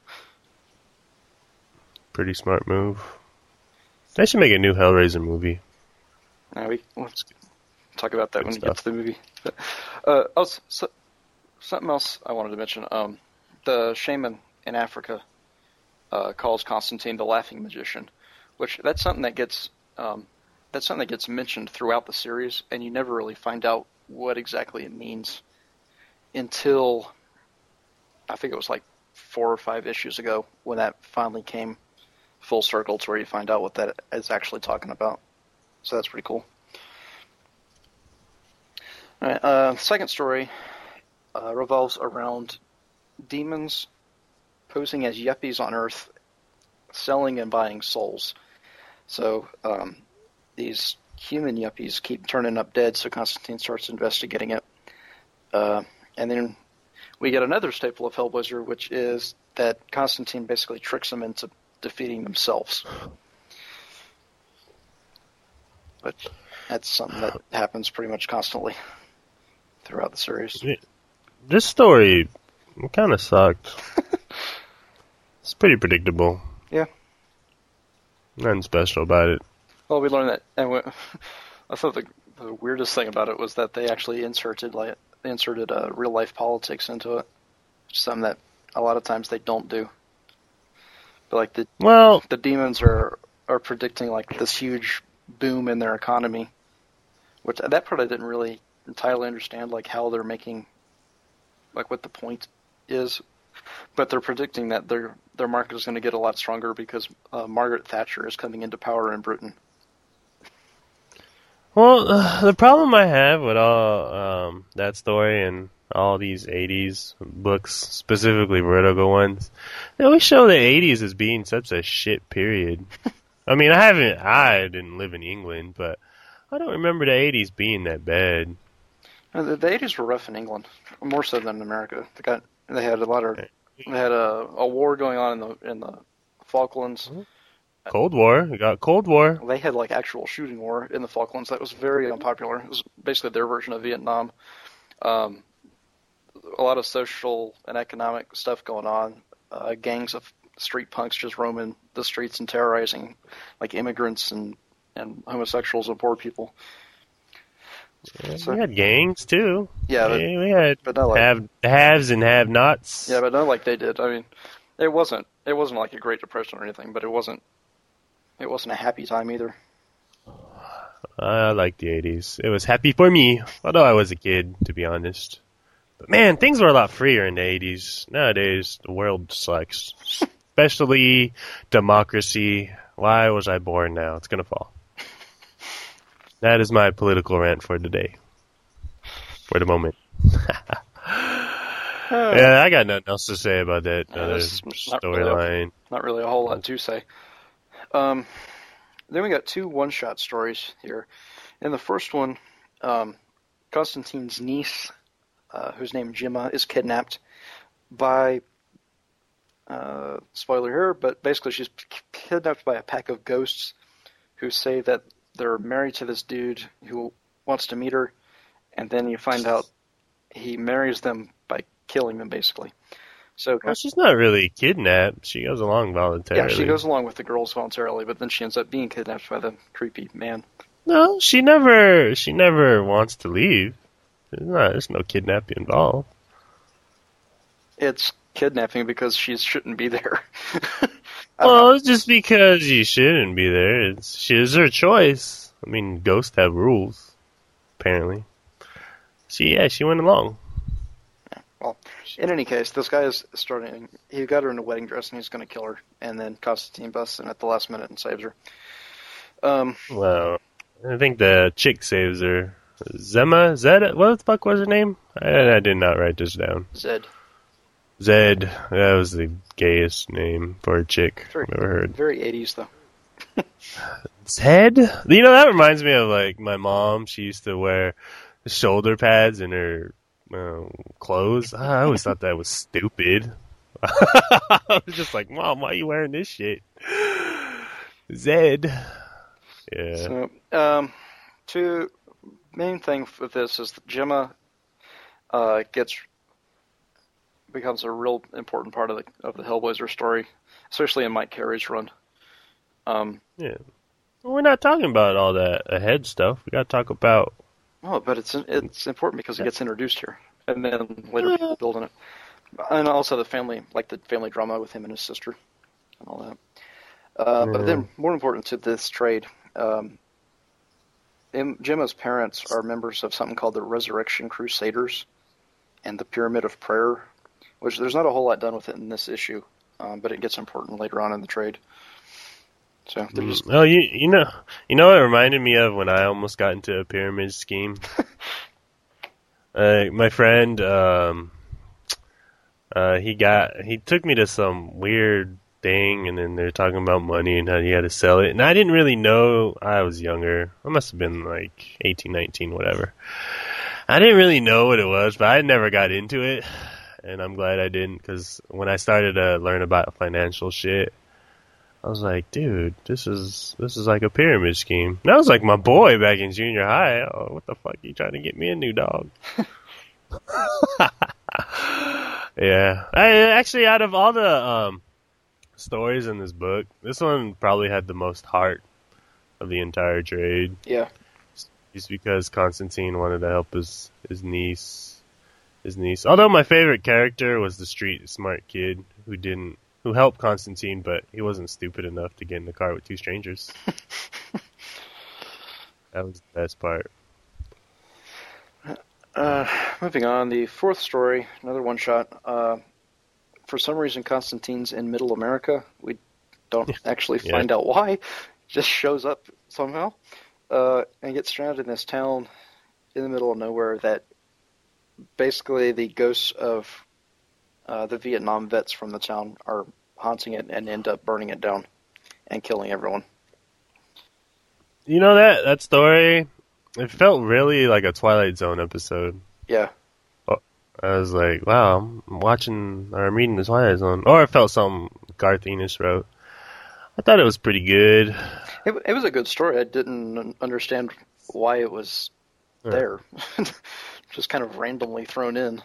Pretty smart move. They should make a new Hellraiser movie. Yeah, we'll talk about that when we get to the movie. Something else I wanted to mention. The shaman in Africa calls Constantine the laughing magician, which that's something that gets mentioned throughout the series, and you never really find out what exactly it means until I think it was like 4 or 5 issues ago when that finally came full circle to where you find out what that is actually talking about. So that's pretty cool. All right, the second story revolves around demons posing as yuppies on Earth, selling and buying souls. So these human yuppies keep turning up dead, so Constantine starts investigating it. And then we get another staple of Hellblazer, which is that Constantine basically tricks them into defeating themselves. But that's something that happens pretty much constantly throughout the series. This story kind of sucked. It's pretty predictable. Yeah. Nothing special about it. Well, we learned that, and I thought the weirdest thing about it was that they actually inserted real life politics into it, which is something that a lot of times they don't do. But like the demons are predicting like this huge boom in their economy, which that part I didn't really entirely understand, like how they're making, like what the point is. But they're predicting that their market is going to get a lot stronger because Margaret Thatcher is coming into power in Britain. Well, the problem I have with all that story and all these 80s books, specifically Vertigo ones, they always show the 80s as being such a shit period. I mean, I didn't live in England, but I don't remember the 80s being that bad. The 80s were rough in England, more so than in America. They had a war going on in the Falklands. Cold War. We got Cold War. They had like actual shooting war in the Falklands that was very unpopular. It was basically their version of Vietnam. A lot of social and economic stuff going on. Gangs of street punks just roaming the streets and terrorizing like immigrants and homosexuals and poor people. So, we had gangs too. yeah, We had but not like haves and have-nots. yeah, but not like they did. I mean, it wasn't like a Great Depression or anything, but it wasn't a happy time either. I like the 80s. It was happy for me, although I was a kid, to be honest. But man, things were a lot freer in the 80s. Nowadays, the world sucks. Especially democracy. Why was I born now? It's gonna fall. That is my political rant for today. For the moment. Yeah, I got nothing else to say about that other storyline. Not really a whole lot to say. Then we got 2 one-shot stories here. In the first one, Constantine's niece, whose name Gemma, is kidnapped by, spoiler here, but basically she's kidnapped by a pack of ghosts who say that they're married to this dude who wants to meet her, and then you find out he marries them by killing them, basically. So, well, she's not really kidnapped. She goes along voluntarily. Yeah, she goes along with the girls voluntarily, but then she ends up being kidnapped by the creepy man. No, she never wants to leave. There's no kidnapping involved. It's kidnapping because she shouldn't be there. Well, it's just because you shouldn't be there. It's her choice. I mean, ghosts have rules, apparently. She went along. Well, in any case, this guy is starting. He got her in a wedding dress, and he's going to kill her. And then Constantine busts in at the last minute and saves her. Well, I think the chick saves her. Zed? What the fuck was her name? I did not write this down. Zed. That was the gayest name for a chick I've ever heard. Very 80s, though. Zed? You know, that reminds me of, like, my mom. She used to wear shoulder pads in her clothes. I always thought that was stupid. I was just like, Mom, why are you wearing this shit? Zed. Yeah. So, main thing with this is that Gemma becomes a real important part of the Hellblazer story, especially in Mike Carey's run. Yeah. Well, we're not talking about all that ahead stuff. We got to talk about. Oh, but it's important because it gets introduced here, and then later people build on it, and also the family drama with him and his sister, and all that. But then, more important to this trade, Gemma's parents are members of something called the Resurrection Crusaders and the Pyramid of Prayer, which there's not a whole lot done with it in this issue, but it gets important later on in the trade. So they're just... Oh, you know what it reminded me of when I almost got into a pyramid scheme? My friend, he took me to some weird thing, and then they're talking about money and how you had to sell it. And I didn't really know. I was younger. I must have been like 18, 19, whatever. I didn't really know what it was, but I never got into it. And I'm glad I didn't, because when I started to learn about financial shit, I was like, dude, this is like a pyramid scheme. And that was like my boy back in junior high. Oh, what the fuck? You trying to get me a new dog? Yeah. Actually, out of all the stories in this book, this one probably had the most heart of the entire trade. Yeah. Just because Constantine wanted to help his niece. Although my favorite character was the street smart kid who helped Constantine, but he wasn't stupid enough to get in the car with 2 strangers. That was the best part. Moving on, the 4th story, another one-shot. For some reason, Constantine's in Middle America. We don't actually find out why. He just shows up somehow and gets stranded in this town in the middle of nowhere that basically the ghosts of the Vietnam vets from the town are haunting it and end up burning it down and killing everyone. You know, that story, it felt really like a Twilight Zone episode. Yeah. I was like, wow, I'm reading the Twilight Zone. Or it felt something Garth Ennis wrote. I thought it was pretty good. It was a good story. I didn't understand why it was there. Just kind of randomly thrown in.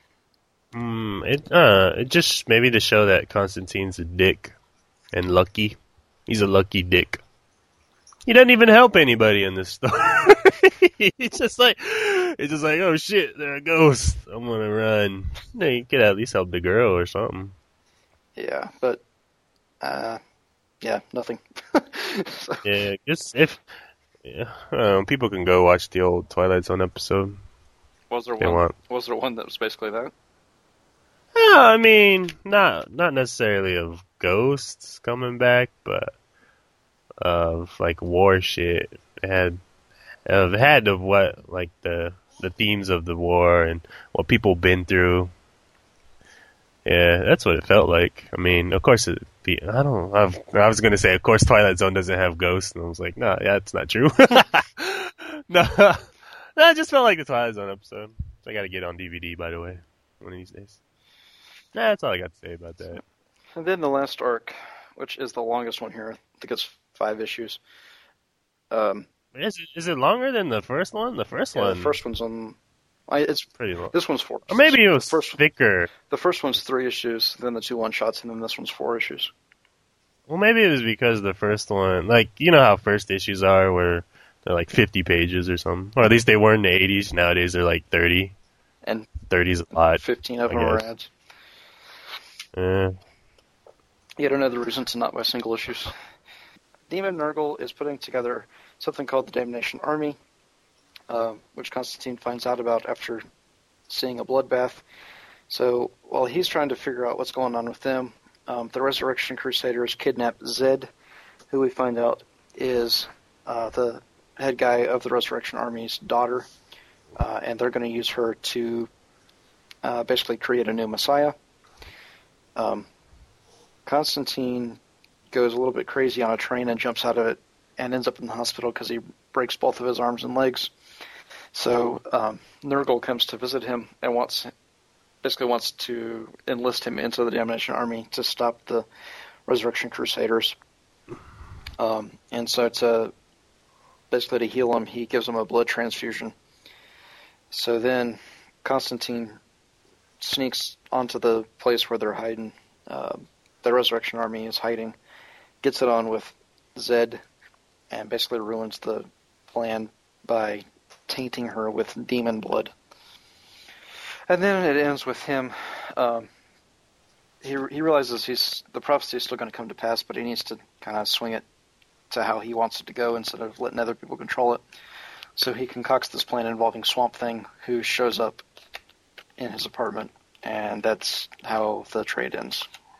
It just maybe to show that Constantine's a dick and lucky. He's a lucky dick. He doesn't even help anybody in this story. It's just like, oh shit, there it goes. I'm gonna run. No, you could at least help the girl or something. Yeah, but yeah, nothing. So, Yeah, just people can go watch the old Twilight Zone episode. was there They one? want. Was there one that was basically that? Yeah, I mean, not necessarily of ghosts coming back, but of like war shit. It had of what like the themes of the war and what people been through. Yeah, that's what it felt like. I mean, of course, I was gonna say, of course, Twilight Zone doesn't have ghosts, and I was like, no, yeah, it's not true. No, it just felt like the Twilight Zone episode. I gotta get it on DVD, by the way, one of these days. Nah, that's all I got to say about that. And then the last arc, which is the longest one here. I think it's 5 issues. Is it longer than the first one? The first one. The first one's on. It's pretty long. This one's 4. Or maybe it was thicker. The first one's 3 issues, then the 2 one-shots, and then this one's 4 issues. Well, maybe it was because the first one, like, you know how first issues are, where they're like 50 pages or something. Or at least they were in the 80s. Nowadays they're like 30. And 30's a lot. 15 of them are ads. Yet another reason to not buy single issues. Demon Nurgle is putting together something called the Damnation Army, which Constantine finds out about after seeing a bloodbath. So while he's trying to figure out what's going on with them, the Resurrection Crusaders kidnap Zed, who we find out is the head guy of the Resurrection Army's daughter, and they're going to use her to basically create a new Messiah. Constantine goes a little bit crazy on a train and jumps out of it and ends up in the hospital because he breaks both of his arms and legs. So Nurgle comes to visit him and wants to enlist him into the Damnation Army to stop the Resurrection Crusaders. And so to heal him, he gives him a blood transfusion. So then Constantine sneaks onto the place where they're hiding. The Resurrection Army is hiding, gets it on with Zed, and basically ruins the plan by tainting her with demon blood. And then it ends with him. He realizes the prophecy is still going to come to pass, but he needs to kind of swing it to how he wants it to go instead of letting other people control it. So he concocts this plan involving Swamp Thing, who shows up in his apartment, and that's how the trade ends.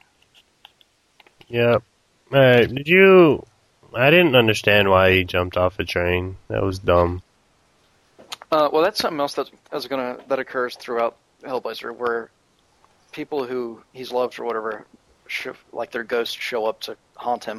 Yep. I didn't understand why he jumped off a train. That was dumb. Well, that's something else that occurs throughout Hellblazer, where people who he's loved or whatever, like their ghosts, show up to haunt him.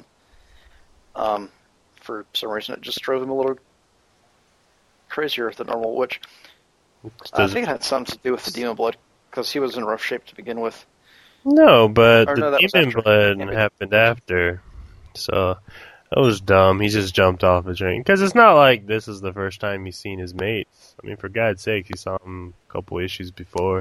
For some reason, it just drove him a little crazier than normal, which I think it had something to do with the demon blood, because he was in rough shape to begin with. No, but the demon blood happened after, so that was dumb. He just jumped off a train, because it's not like this is the first time he's seen his mates. I mean, for God's sake, he saw him a couple issues before.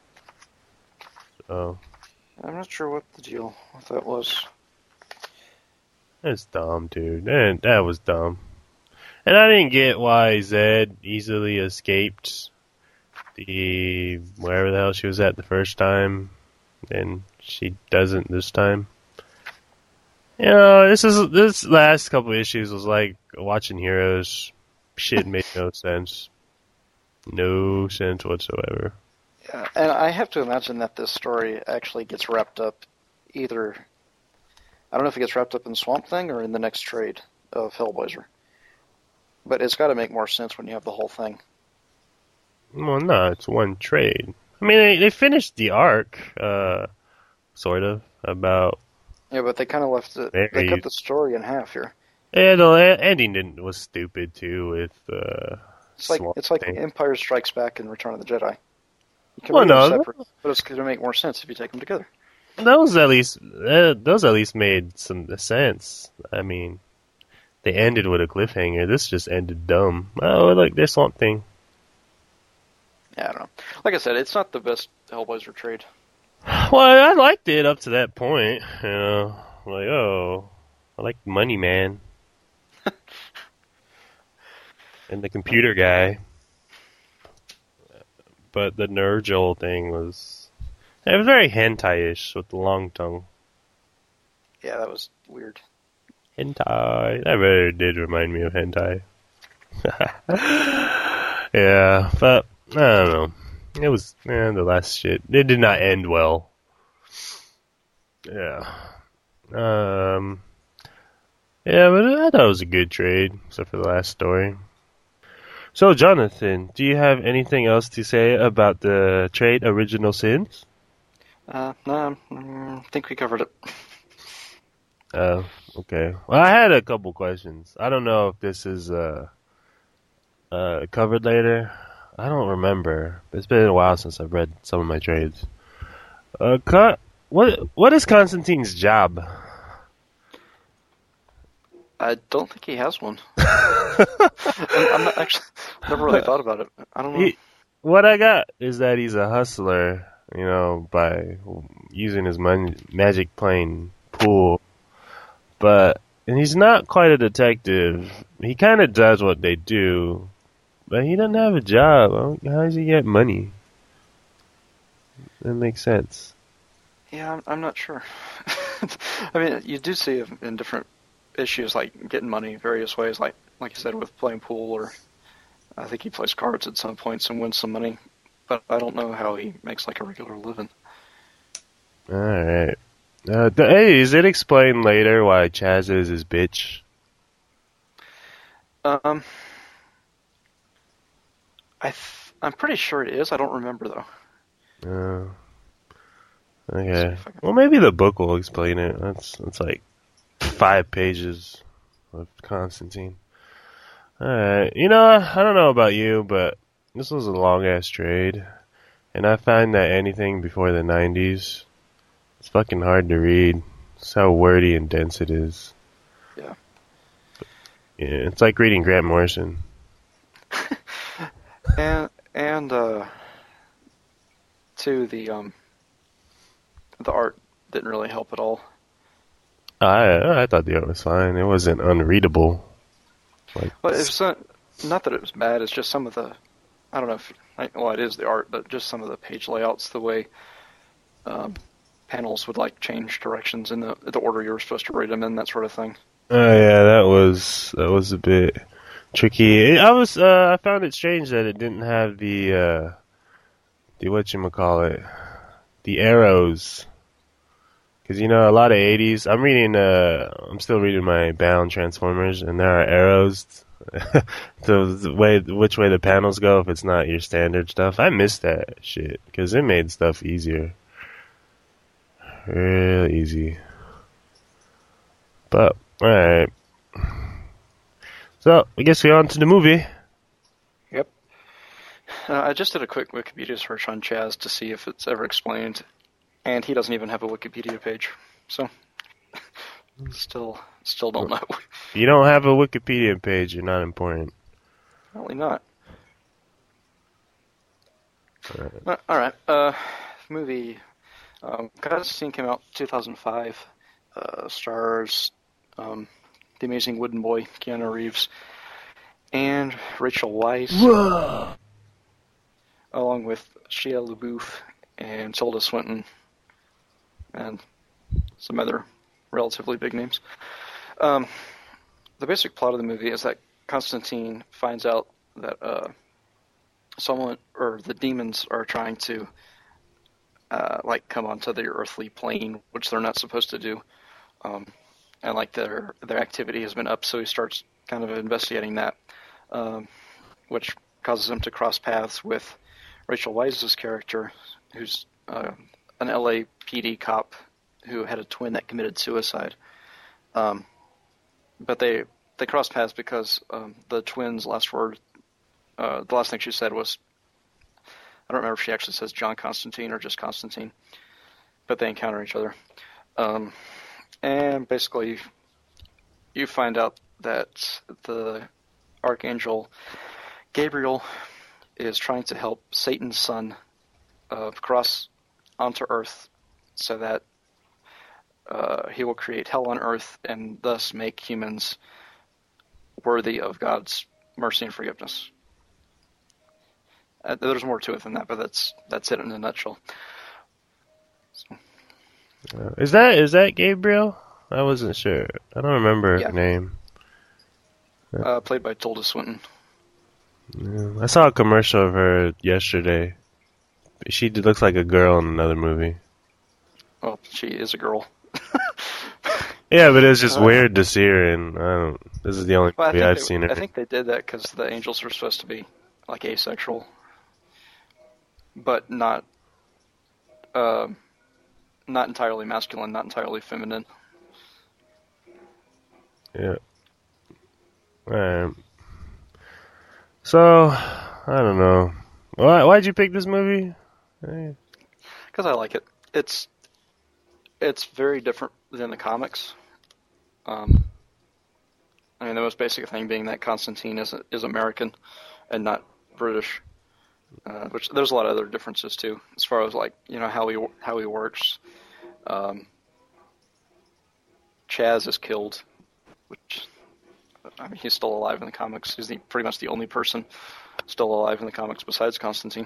So I'm not sure what the deal with that was. That's dumb, dude. That was dumb. And I didn't get why Zed easily escaped wherever the hell she was at the first time, and she doesn't this time. You know, this last couple issues was like watching Heroes. Shit made no sense. No sense whatsoever. Yeah, and I have to imagine that this story actually gets wrapped up either... I don't know if it gets wrapped up in Swamp Thing or in the next trade of Hellblazer. But it's got to make more sense when you have the whole thing. Well, no, it's one trade. I mean, they finished the arc, sort of, about... Yeah, but they kind of left it... They cut the story in half here. Yeah, the ending was stupid, too, with, It's like Empire Strikes Back and Return of the Jedi. You can separate, but it's going to make more sense if you take them together. Those at least made some sense. I mean, they ended with a cliffhanger. This just ended dumb. Oh, look, there's Swamp Thing. Yeah, I don't know. Like I said, it's not the best Hellblazer trade. Well, I liked it up to that point. You know, like, oh, I like Money Man. and the computer guy. But the Nurgle thing was... It was very hentai-ish with the long tongue. Yeah, that was weird. Hentai. That really did remind me of hentai. Yeah, but I don't know. It was the last shit. It did not end well. Yeah. Yeah, but I thought it was a good trade, except for the last story. So, Jonathan, do you have anything else to say about the trade Original Sins? No, I think we covered it. Oh, okay. Well, I had a couple questions. I don't know if this is covered later. I don't remember. It's been a while since I've read some of my trades. What is Constantine's job? I don't think he has one. I'm not actually never really thought about it. I don't know. What I got is that he's a hustler, by using his magic plane pool. And he's not quite a detective. He kind of does what they do, but he doesn't have a job. How does he get money? That makes sense. Yeah, I'm not sure. I mean, you do see it in different issues, like getting money various ways, like you said, with playing pool, or I think he plays cards at some points and wins some money, but I don't know how he makes like a regular living. Alright. Hey, is it explained later why Chaz is his bitch? I'm pretty sure it is. I don't remember though. Okay. Well, maybe the book will explain it. That's like 5 pages of Constantine. Alright. I don't know about you, but this was a long-ass trade. And I find that anything before the 90s, it's fucking hard to read. It's how wordy and dense it is. Yeah. Yeah, it's like reading Grant Morrison. and too, the art didn't really help at all. I thought the art was fine. It wasn't unreadable. Well, it's not that it was bad. It's just some of the, I don't know if, it is the art, but just some of the page layouts, the way panels would change directions in the order you were supposed to read them in, that sort of thing. Oh yeah, that was a bit tricky. I found it strange that it didn't have the whatchamacallit, the arrows. Because, a lot of 80s, I'm still reading my Bound Transformers, and there are arrows to which way the panels go if it's not your standard stuff. I miss that shit, because it made stuff easier. Real easy. But, alright. So, I guess we're on to the movie. Yep. I just did a quick Wikipedia search on Chaz to see if it's ever explained. And he doesn't even have a Wikipedia page, so still don't know. If you don't have a Wikipedia page, you're not important. Apparently not. Alright, movie. Constantine came out 2005. Stars The Amazing Wooden Boy, Keanu Reeves, and Rachel Weisz. Whoa! Along with Shia LaBeouf and Tilda Swinton. And some other relatively big names. The basic plot of the movie is that Constantine finds out that the demons are trying to come onto the earthly plane, which they're not supposed to do, and their activity has been up. So he starts kind of investigating that, which causes him to cross paths with Rachel Weisz's character, who's an LAPD cop who had a twin that committed suicide. But they crossed paths because the twin's last word, the last thing she said was, I don't remember if she actually says John Constantine or just Constantine, but they encounter each other. And basically, you find out that the Archangel Gabriel is trying to help Satan's son cross onto Earth so that he will create hell on Earth and thus make humans worthy of God's mercy and forgiveness. There's more to it than that, but that's it in a nutshell. So, Is that Gabriel? I wasn't sure. I don't remember her name. played by Tilda Swinton. Yeah, I saw a commercial of her yesterday. She looks like a girl in another movie. Well, she is a girl. Yeah, but it's just weird to see her in. This is the only movie I've seen her. I think they did that because the angels are supposed to be like asexual, but not entirely masculine, not entirely feminine. Yeah. Alright. So, I don't know. Why'd you pick this movie? Because I like it. It's very different than the comics. I mean, the most basic thing being that Constantine is American and not British. Which there's a lot of other differences too, as far as like how he works. Chaz is killed, which I mean he's still alive in the comics. He's pretty much the only person still alive in the comics besides Constantine.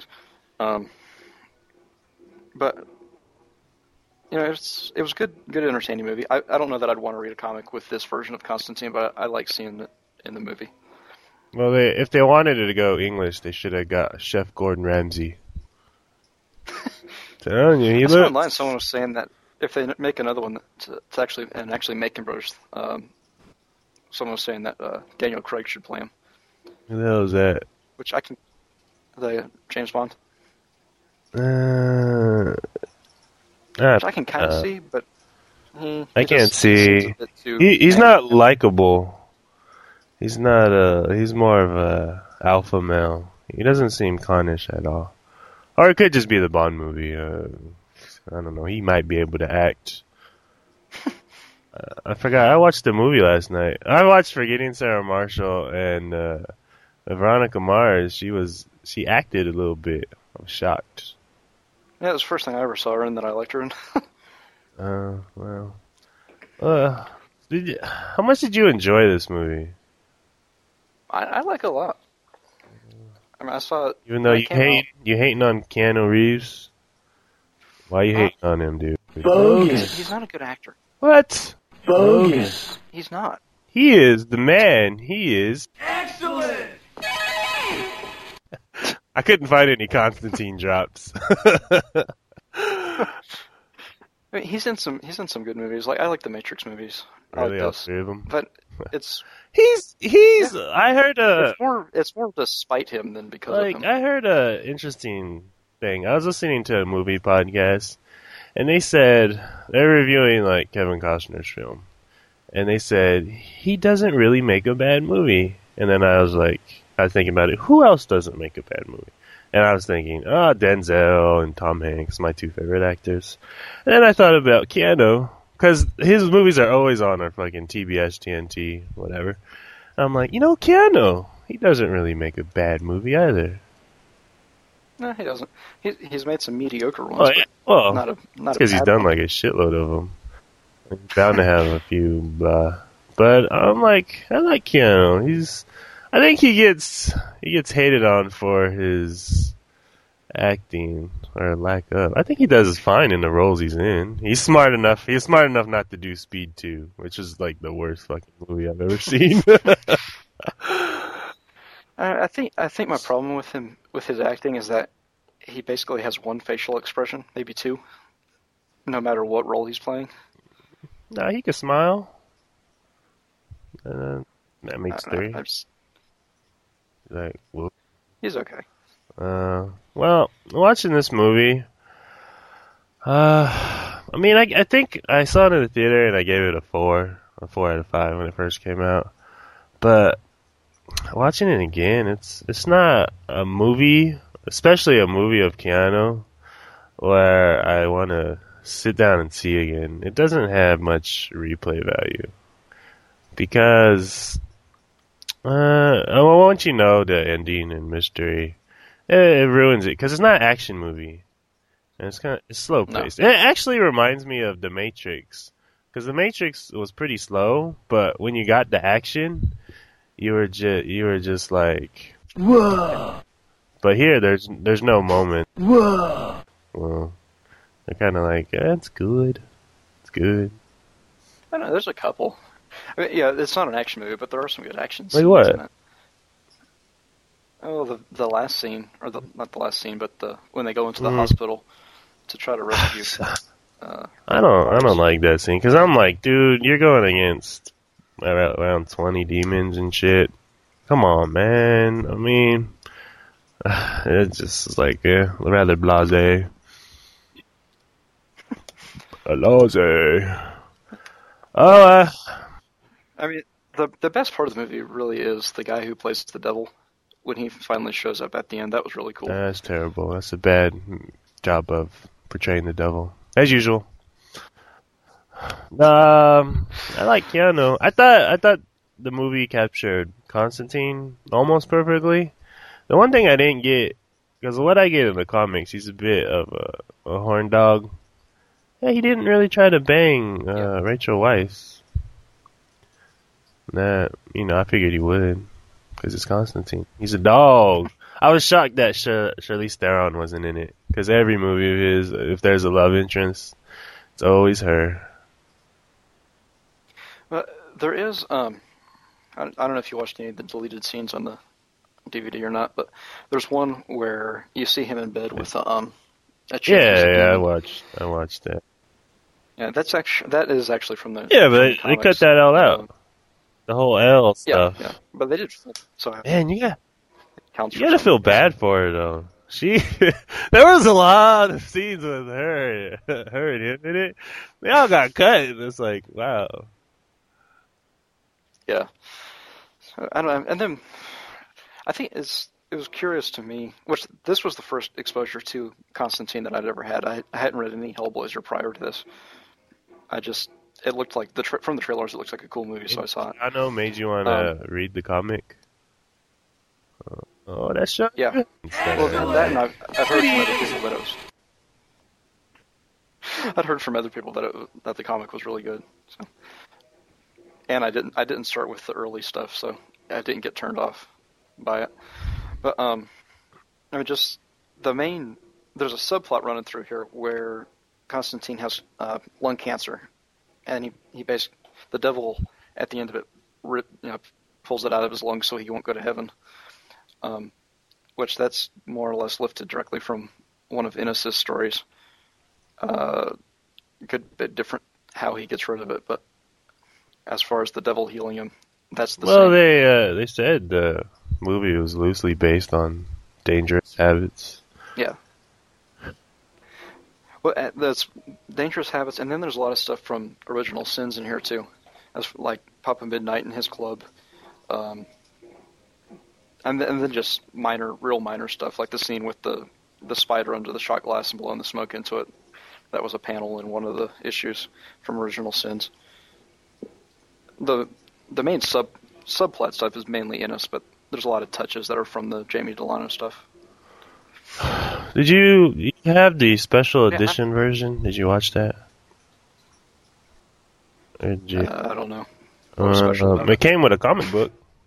But it was good entertaining movie. I don't know that I'd want to read a comic with this version of Constantine, but I like seeing it in the movie. Well, if they wanted it to go English, they should have got Chef Gordon Ramsay. Telling you, he looks. Online, someone was saying that if they make another one to actually make him British, someone was saying that Daniel Craig should play him. Who the hell is that? Which I can. The James Bond. Which I can kind of see, but I can't see. He's not likable. He's not he's more of a alpha male. He doesn't seem clownish at all. Or it could just be the Bond movie. I don't know. He might be able to act. I forgot. I watched the movie last night. I watched Forgetting Sarah Marshall, and Veronica Mars. She acted a little bit. I was shocked. Yeah, it was the first thing I ever saw her in that I liked her in. Well. How much did you enjoy this movie? I like it a lot. I mean, I saw it. Even though you hating on Keanu Reeves? Why you hating on him, dude? Bogus. He's not a good actor. What? Bogus. He's not. He is the man. He is. Excellent! I couldn't find any Constantine drops. I mean, he's in some good movies. Like I like the Matrix movies. Really, all this. three of them. But it's he's. Yeah. I heard It's more to spite him than because of him. I heard a interesting thing. I was listening to a movie podcast, and they said they're reviewing like Kevin Costner's film, and they said he doesn't really make a bad movie. And then I was thinking about it. Who else doesn't make a bad movie? And I was thinking, Denzel and Tom Hanks, my two favorite actors. And then I thought about Keanu, because his movies are always on our fucking TBS, TNT, whatever. And I'm like, Keanu, he doesn't really make a bad movie either. No, he doesn't. He's made some mediocre ones. Oh, yeah. Well, not because he's done like a shitload of them. He's bound to have a few, but I'm like, I like Keanu. I think he gets hated on for his acting or lack of. I think he does fine in the roles he's in. He's smart enough not to do Speed 2, which is like the worst fucking movie I've ever seen. I think my problem with his acting is that he basically has one facial expression, maybe two, no matter what role he's playing. Nah, he can smile. That makes three. Like, whoop. He's okay. Well, watching this movie, I mean, I think I saw it in the theater and I gave it a 4 out of 5 when it first came out. But watching it again, it's not a movie, especially a movie of Keanu, where I want to sit down and see again. It doesn't have much replay value because. Once you know the ending and mystery, it ruins it because it's not an action movie, and it's slow paced. No. It actually reminds me of The Matrix, because The Matrix was pretty slow, but when you got the action, you were just like, whoa. But here, there's no moment. Whoa. Well, they're kind of like, yeah, it's good. It's good. I don't know. There's a couple. I mean, yeah, it's not an action movie, but there are some good action scenes Like what? in it. Oh, the last scene, or not the last scene, but when they go into the hospital to try to rescue. I don't like that scene because I'm like, dude, you're going against around 20 demons and shit. Come on, man. I mean, it's just like, yeah, rather blasé. Blasé. Oh, I mean, the best part of the movie really is the guy who plays the devil when he finally shows up at the end. That was really cool. that's terrible. That's a bad job of portraying the devil, as usual. I like Keanu. I thought the movie captured Constantine almost perfectly. The one thing I didn't get, because what I get in the comics, he's a bit of a horn dog. Yeah, he didn't really try to bang Rachel Weisz. That, I figured he would, because it's Constantine. He's a dog. I was shocked that Charlize Theron wasn't in it, because every movie of his, if there's a love interest, it's always her. But there is, I don't know if you watched any of the deleted scenes on the DVD or not, but there's one where you see him in bed with a chick. Yeah, I watched that. Yeah, that is actually from the but they cut that all out. The whole L stuff. Yeah, but they did. So Man, you counts. gotta feel bad for her though. There was a lot of scenes with her and him in it. They all got cut. And it's like, wow. Yeah. So, I don't know. And then I think it was curious to me, which this was the first exposure to Constantine that I'd ever had. I hadn't read any Hellblazer prior to this. It looked like from the trailers, it looks like a cool movie, so I saw it. I know made you want to read the comic. Oh, that's shot. Yeah. Well, that and I've heard from other people I'd heard from other people that the comic was really good. So. And I didn't start with the early stuff, so I didn't get turned off by it. But I mean, just there's a subplot running through here where Constantine has lung cancer, and he basically, the devil at the end of it pulls it out of his lungs so he won't go to heaven. Which that's more or less lifted directly from one of Innes' stories. Good bit different how he gets rid of it, but as far as the devil healing him, that's the same. Well, they said the movie was loosely based on Dangerous Habits. Yeah. Well, that's Dangerous Habits, and then there's a lot of stuff from Original Sins in here too, as like Papa Midnight and his club, and then just real minor stuff like the scene with the spider under the shot glass and blowing the smoke into it. That was a panel in one of the issues from Original Sins. The main subplot stuff is mainly Innes, but there's a lot of touches that are from the Jamie Delano stuff. Did you have the special edition version? Did you watch that? Or did you? I don't know. It came with a comic book.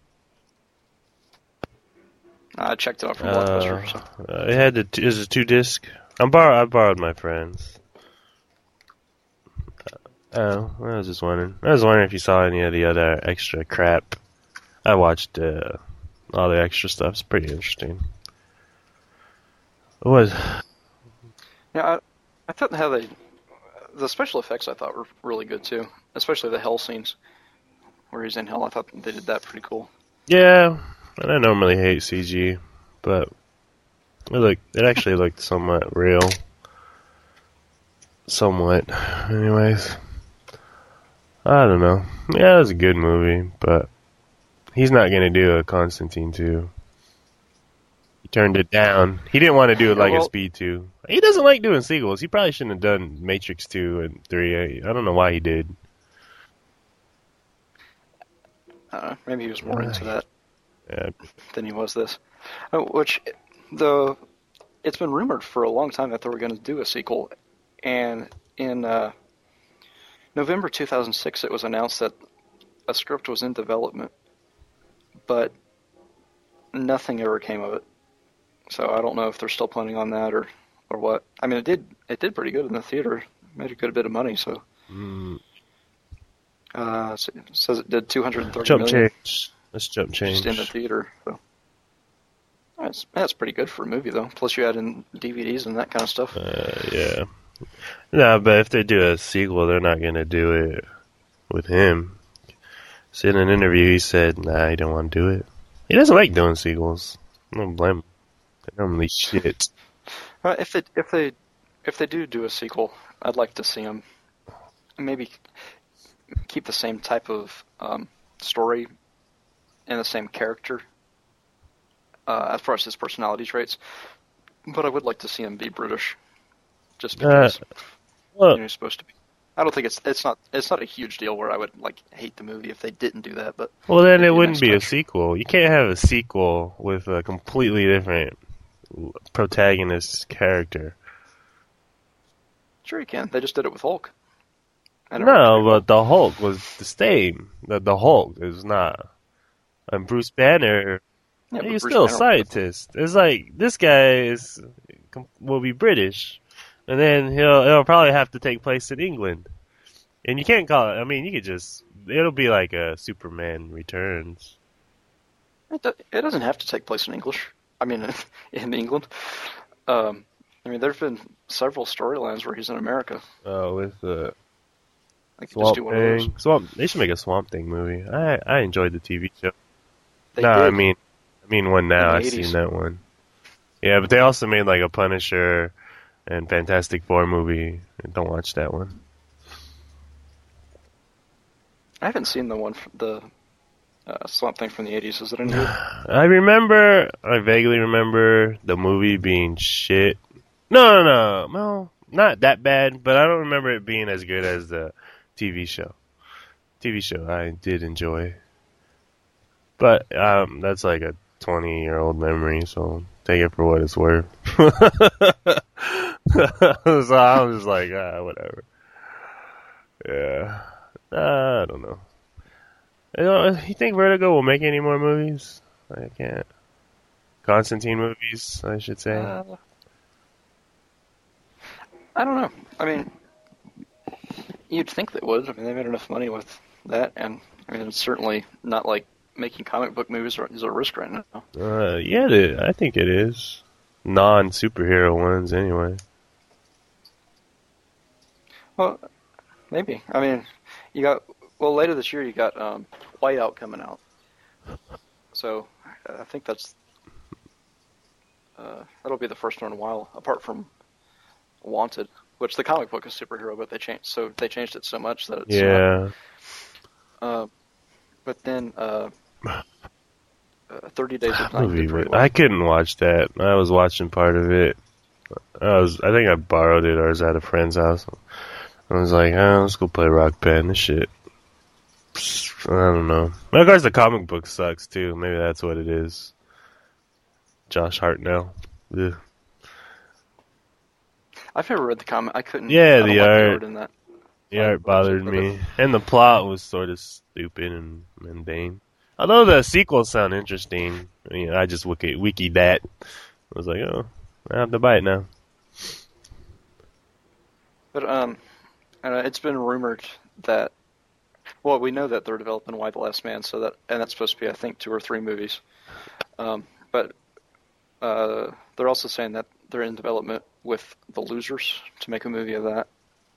I checked it out from Blockbuster. So. It had it was a 2-disc. I borrowed my friend's. I was just wondering. I was wondering if you saw any of the other extra crap. I watched all the extra stuff. It's pretty interesting. It was. Yeah, I thought how the special effects I thought were really good too, especially the hell scenes where he's in hell. I thought they did that pretty cool. Yeah, and I normally hate CG, but it actually looked somewhat real. Somewhat, anyways. I don't know. Yeah, it was a good movie, but he's not gonna do a Constantine 2. He turned it down. He didn't want to do it like a Speed 2. He doesn't like doing sequels. He probably shouldn't have done Matrix 2 and 3. I don't know why he did. Maybe he was more into that than he was this. Which, it's been rumored for a long time that they were going to do a sequel, and in November 2006 it was announced that a script was in development, but nothing ever came of it. So I don't know if they're still planning on that or what. I mean, it did pretty good in the theater. It made a good bit of money. So it says it did 230 Jump million change. Let's jump change. just in the theater. So that's pretty good for a movie, though. Plus, you add in DVDs and that kind of stuff. Yeah. No, but if they do a sequel, they're not gonna do it with him. So in an interview, he said, "Nah, he don't want to do it. He doesn't like doing sequels. I don't blame him. They're normally shit." If they do a sequel, I'd like to see them maybe keep the same type of story and the same character as far as his personality traits. But I would like to see him be British, just because he's supposed to be. I don't think it's not a huge deal where I would like hate the movie if they didn't do that. But well, then it wouldn't be a sequel. You can't have a sequel with a completely different protagonist character. Sure, you can. They just did it with Hulk. No, but the Hulk was the same. The Hulk is not. And Bruce Banner, he's still a scientist. It's like this guy will be British, and then he'll probably have to take place in England. And you can't call it. I mean, you could it'll be like a Superman Returns. It doesn't have to take place in English. I mean, in England. I mean, there's been several storylines where he's in America. Oh, with the Swamp Thing. They should make a Swamp Thing movie. I enjoyed the TV show. They did. I mean one now. I've 80s. seen that one. Yeah, but they also made like a Punisher and Fantastic Four movie. Don't watch that one. I haven't seen the Swamp Thing from the 80s. Is it any good? I vaguely remember the movie being shit. No. Well, not that bad, but I don't remember it being as good as the TV show. TV show I did enjoy. But that's like a 20-year-old memory, so take it for what it's worth. So I was just like, whatever. Yeah. I don't know. You think Vertigo will make any more movies? I can't. Constantine movies, I should say. I don't know. I mean, you'd think they would. I mean, they made enough money with that, and I mean, it's certainly not like making comic book movies is a risk right now. Yeah, I think it is. Non-superhero ones, anyway. Well, maybe. I mean, later this year you got Whiteout coming out. So I think that'll be the first one in a while, apart from Wanted, which the comic book is superhero, but they changed it so much that it's but then 30 Days of Night did pretty well. I couldn't watch that. I was watching part of it. I think I borrowed it or was at a friend's house. I was like, let's go play Rock Band. This shit. I don't know. But of course, the comic book sucks too. Maybe that's what it is. Josh Hartnell. Ugh. I've never read the comic. I couldn't. Yeah, the art in that. The art bothered me, and the plot was sort of stupid and mundane. Although the sequels sound interesting, I just wikied that. I was like, I have to buy it now. But it's been rumored that. Well, we know that they're developing Y: The Last Man, and that's supposed to be, I think, 2 or 3 movies. But they're also saying that they're in development with The Losers to make a movie of that.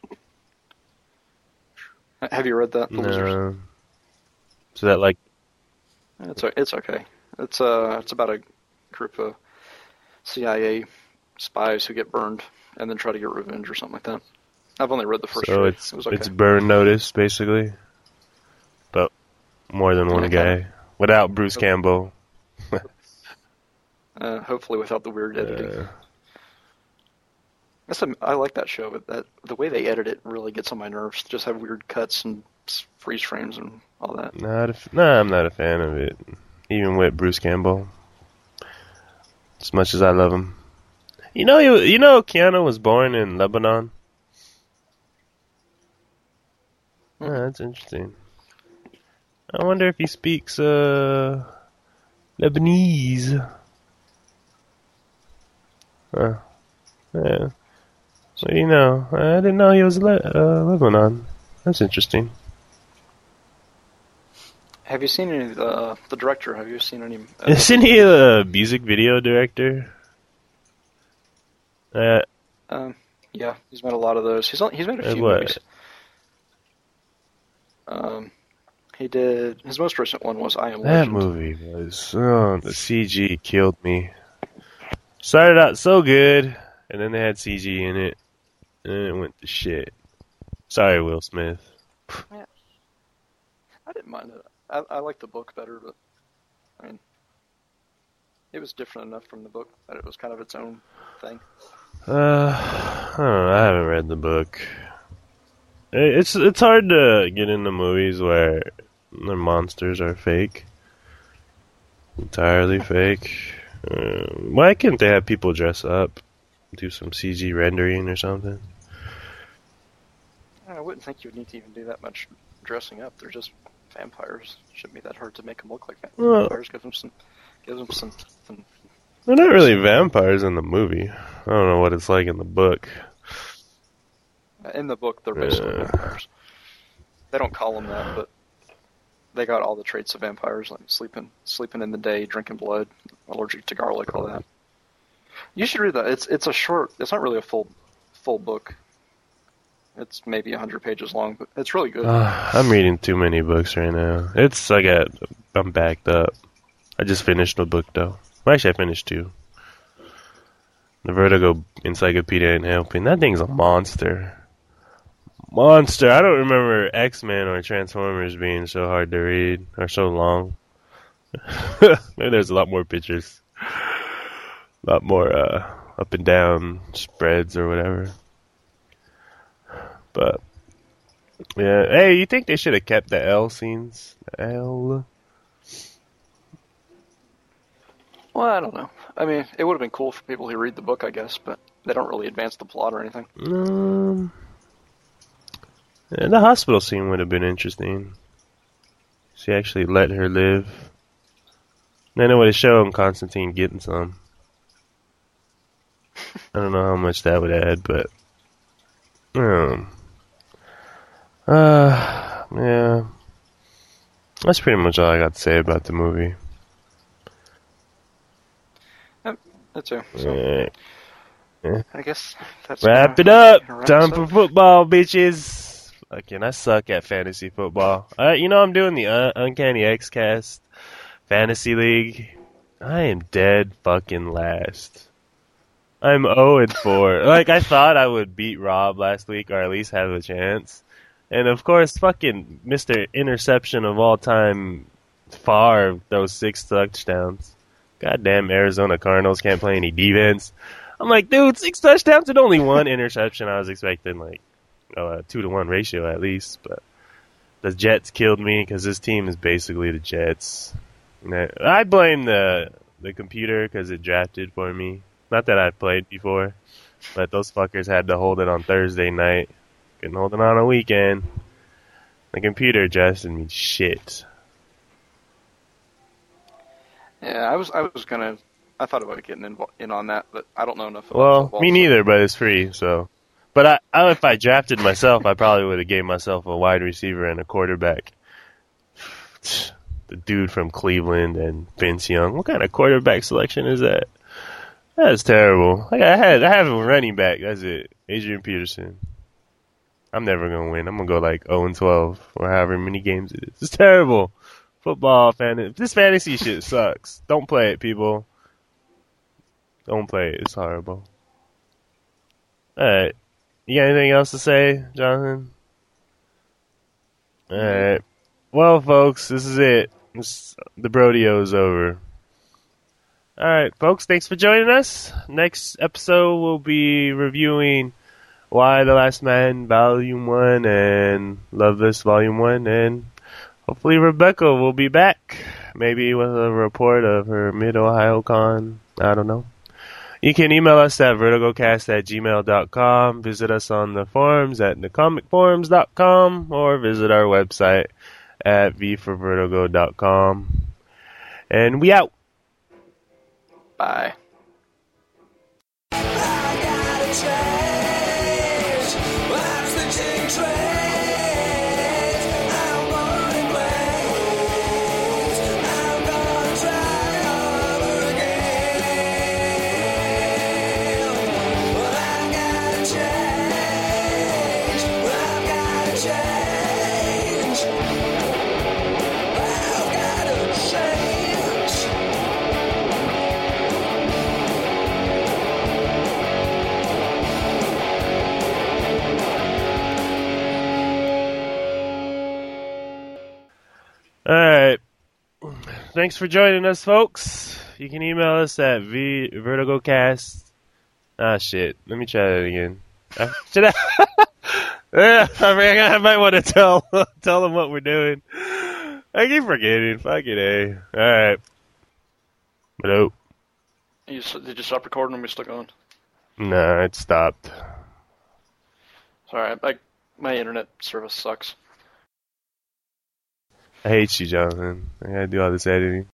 Have you read that? The Losers? So that like it's okay. It's about a group of CIA spies who get burned and then try to get revenge or something like that. I've only read the first. So it was okay. It's Burn Notice basically, but more than one guy without Bruce Campbell. Hopefully without the weird editing. I like that show, but the way they edit it really gets on my nerves. Just have weird cuts and freeze frames and all that. I'm not a fan of it. Even with Bruce Campbell, as much as I love him. Keanu was born in Lebanon. That's interesting. I wonder if he speaks Lebanese. Yeah. Well, you know, I didn't know he was Lebanon. That's interesting. Have you seen any of the director? Have you seen any? Isn't he a music video director? Yeah, he's made a lot of those. He's made a few what? movies. He did. His most recent one was I Am That Legend. movie was the CG killed me. Started out so good, and then they had CG in it, and it went to shit. Sorry, Will Smith. Yeah. I didn't mind it. I like the book better, but I mean, it was different enough from the book that it was kind of its own thing. I don't know. I haven't read the book. It's hard to get into movies where the monsters are fake, entirely fake. Why can't they have people dress up, do some CG rendering or something? I wouldn't think you would need to even do that much dressing up. They're just vampires. Shouldn't be that hard to make them look like vampires. Give them some. They're not really vampires in the movie. I don't know what it's like in the book. In the book, they're basically vampires. They don't call them that, but they got all the traits of vampires, like sleeping in the day, drinking blood, allergic to garlic, all that. You should read that. It's a short. It's not really a full book. It's maybe 100 pages long, but it's really good. I'm reading too many books right now. I'm backed up. I just finished a book though. Well, actually, I finished 2. The Vertigo Encyclopedia ain't helping. That thing's a monster. Monster. I don't remember X-Men or Transformers being so hard to read or so long. Maybe there's a lot more pictures, a lot more up and down spreads or whatever. But yeah, hey, you think they should have kept the L scenes? The L. Well, I don't know. I mean, it would have been cool for people who read the book, I guess, but they don't really advance the plot or anything. Yeah, the hospital scene would have been interesting. She actually let her live. Then it would have shown Constantine getting some. I don't know how much that would add, but yeah. That's pretty much all I got to say about the movie. That too. So, Yeah. I guess that's Wrap it up. Time for football, bitches. Fucking, I suck at fantasy football. I'm doing the Uncanny X-Cast Fantasy League. I am dead fucking last. I'm 0-4. Like, I thought I would beat Rob last week, or at least have a chance. And of course, fucking Mr. Interception of all time, Favre throws 6 touchdowns. Goddamn Arizona Cardinals can't play any defense. I'm like, dude, 6 touchdowns and only 1 interception. I was expecting like a 2-to-1 ratio at least, but the Jets killed me because this team is basically the Jets. I blame the computer because it drafted for me. Not that I've played before, but those fuckers had to hold it on Thursday night. Couldn't hold it on a weekend. The computer drafted me shit. Yeah, I thought about getting in on that, but I don't know enough about Well, football. me neither, but it's free, so. But if I drafted myself, I probably would have gave myself a wide receiver and a quarterback. The dude from Cleveland and Vince Young. What kind of quarterback selection is that? That's terrible. I have a running back. That's it. Adrian Peterson. I'm never gonna win. I'm gonna go like 0-12 or however many games it is. It's terrible. Football this fantasy shit sucks. Don't play it, people. Don't play it. It's horrible. Alright. You got anything else to say, Jonathan? Alright. Well, folks, this is it. The Brodeo is over. Alright, folks, thanks for joining us. Next episode, we'll be reviewing Y: The Last Man Volume 1 and Loveless Volume 1, and hopefully Rebecca will be back, maybe with a report of her Mid-Ohio Con. I don't know. You can email us at vertigocast@gmail.com, visit us on the forums at thecomicforums.com, or visit our website at vforvertigo.com. And we out! Bye. Alright. Thanks for joining us, folks. You can email us at vertigocast. Ah, shit. Let me try that again. Should I? Yeah, I might want to tell them what we're doing. I keep forgetting. Fuck it, eh? Alright. Hello. Did you stop recording or are we still going? Nah, it stopped. Sorry, my internet service sucks. I hate you, Jonathan. I gotta do all this editing.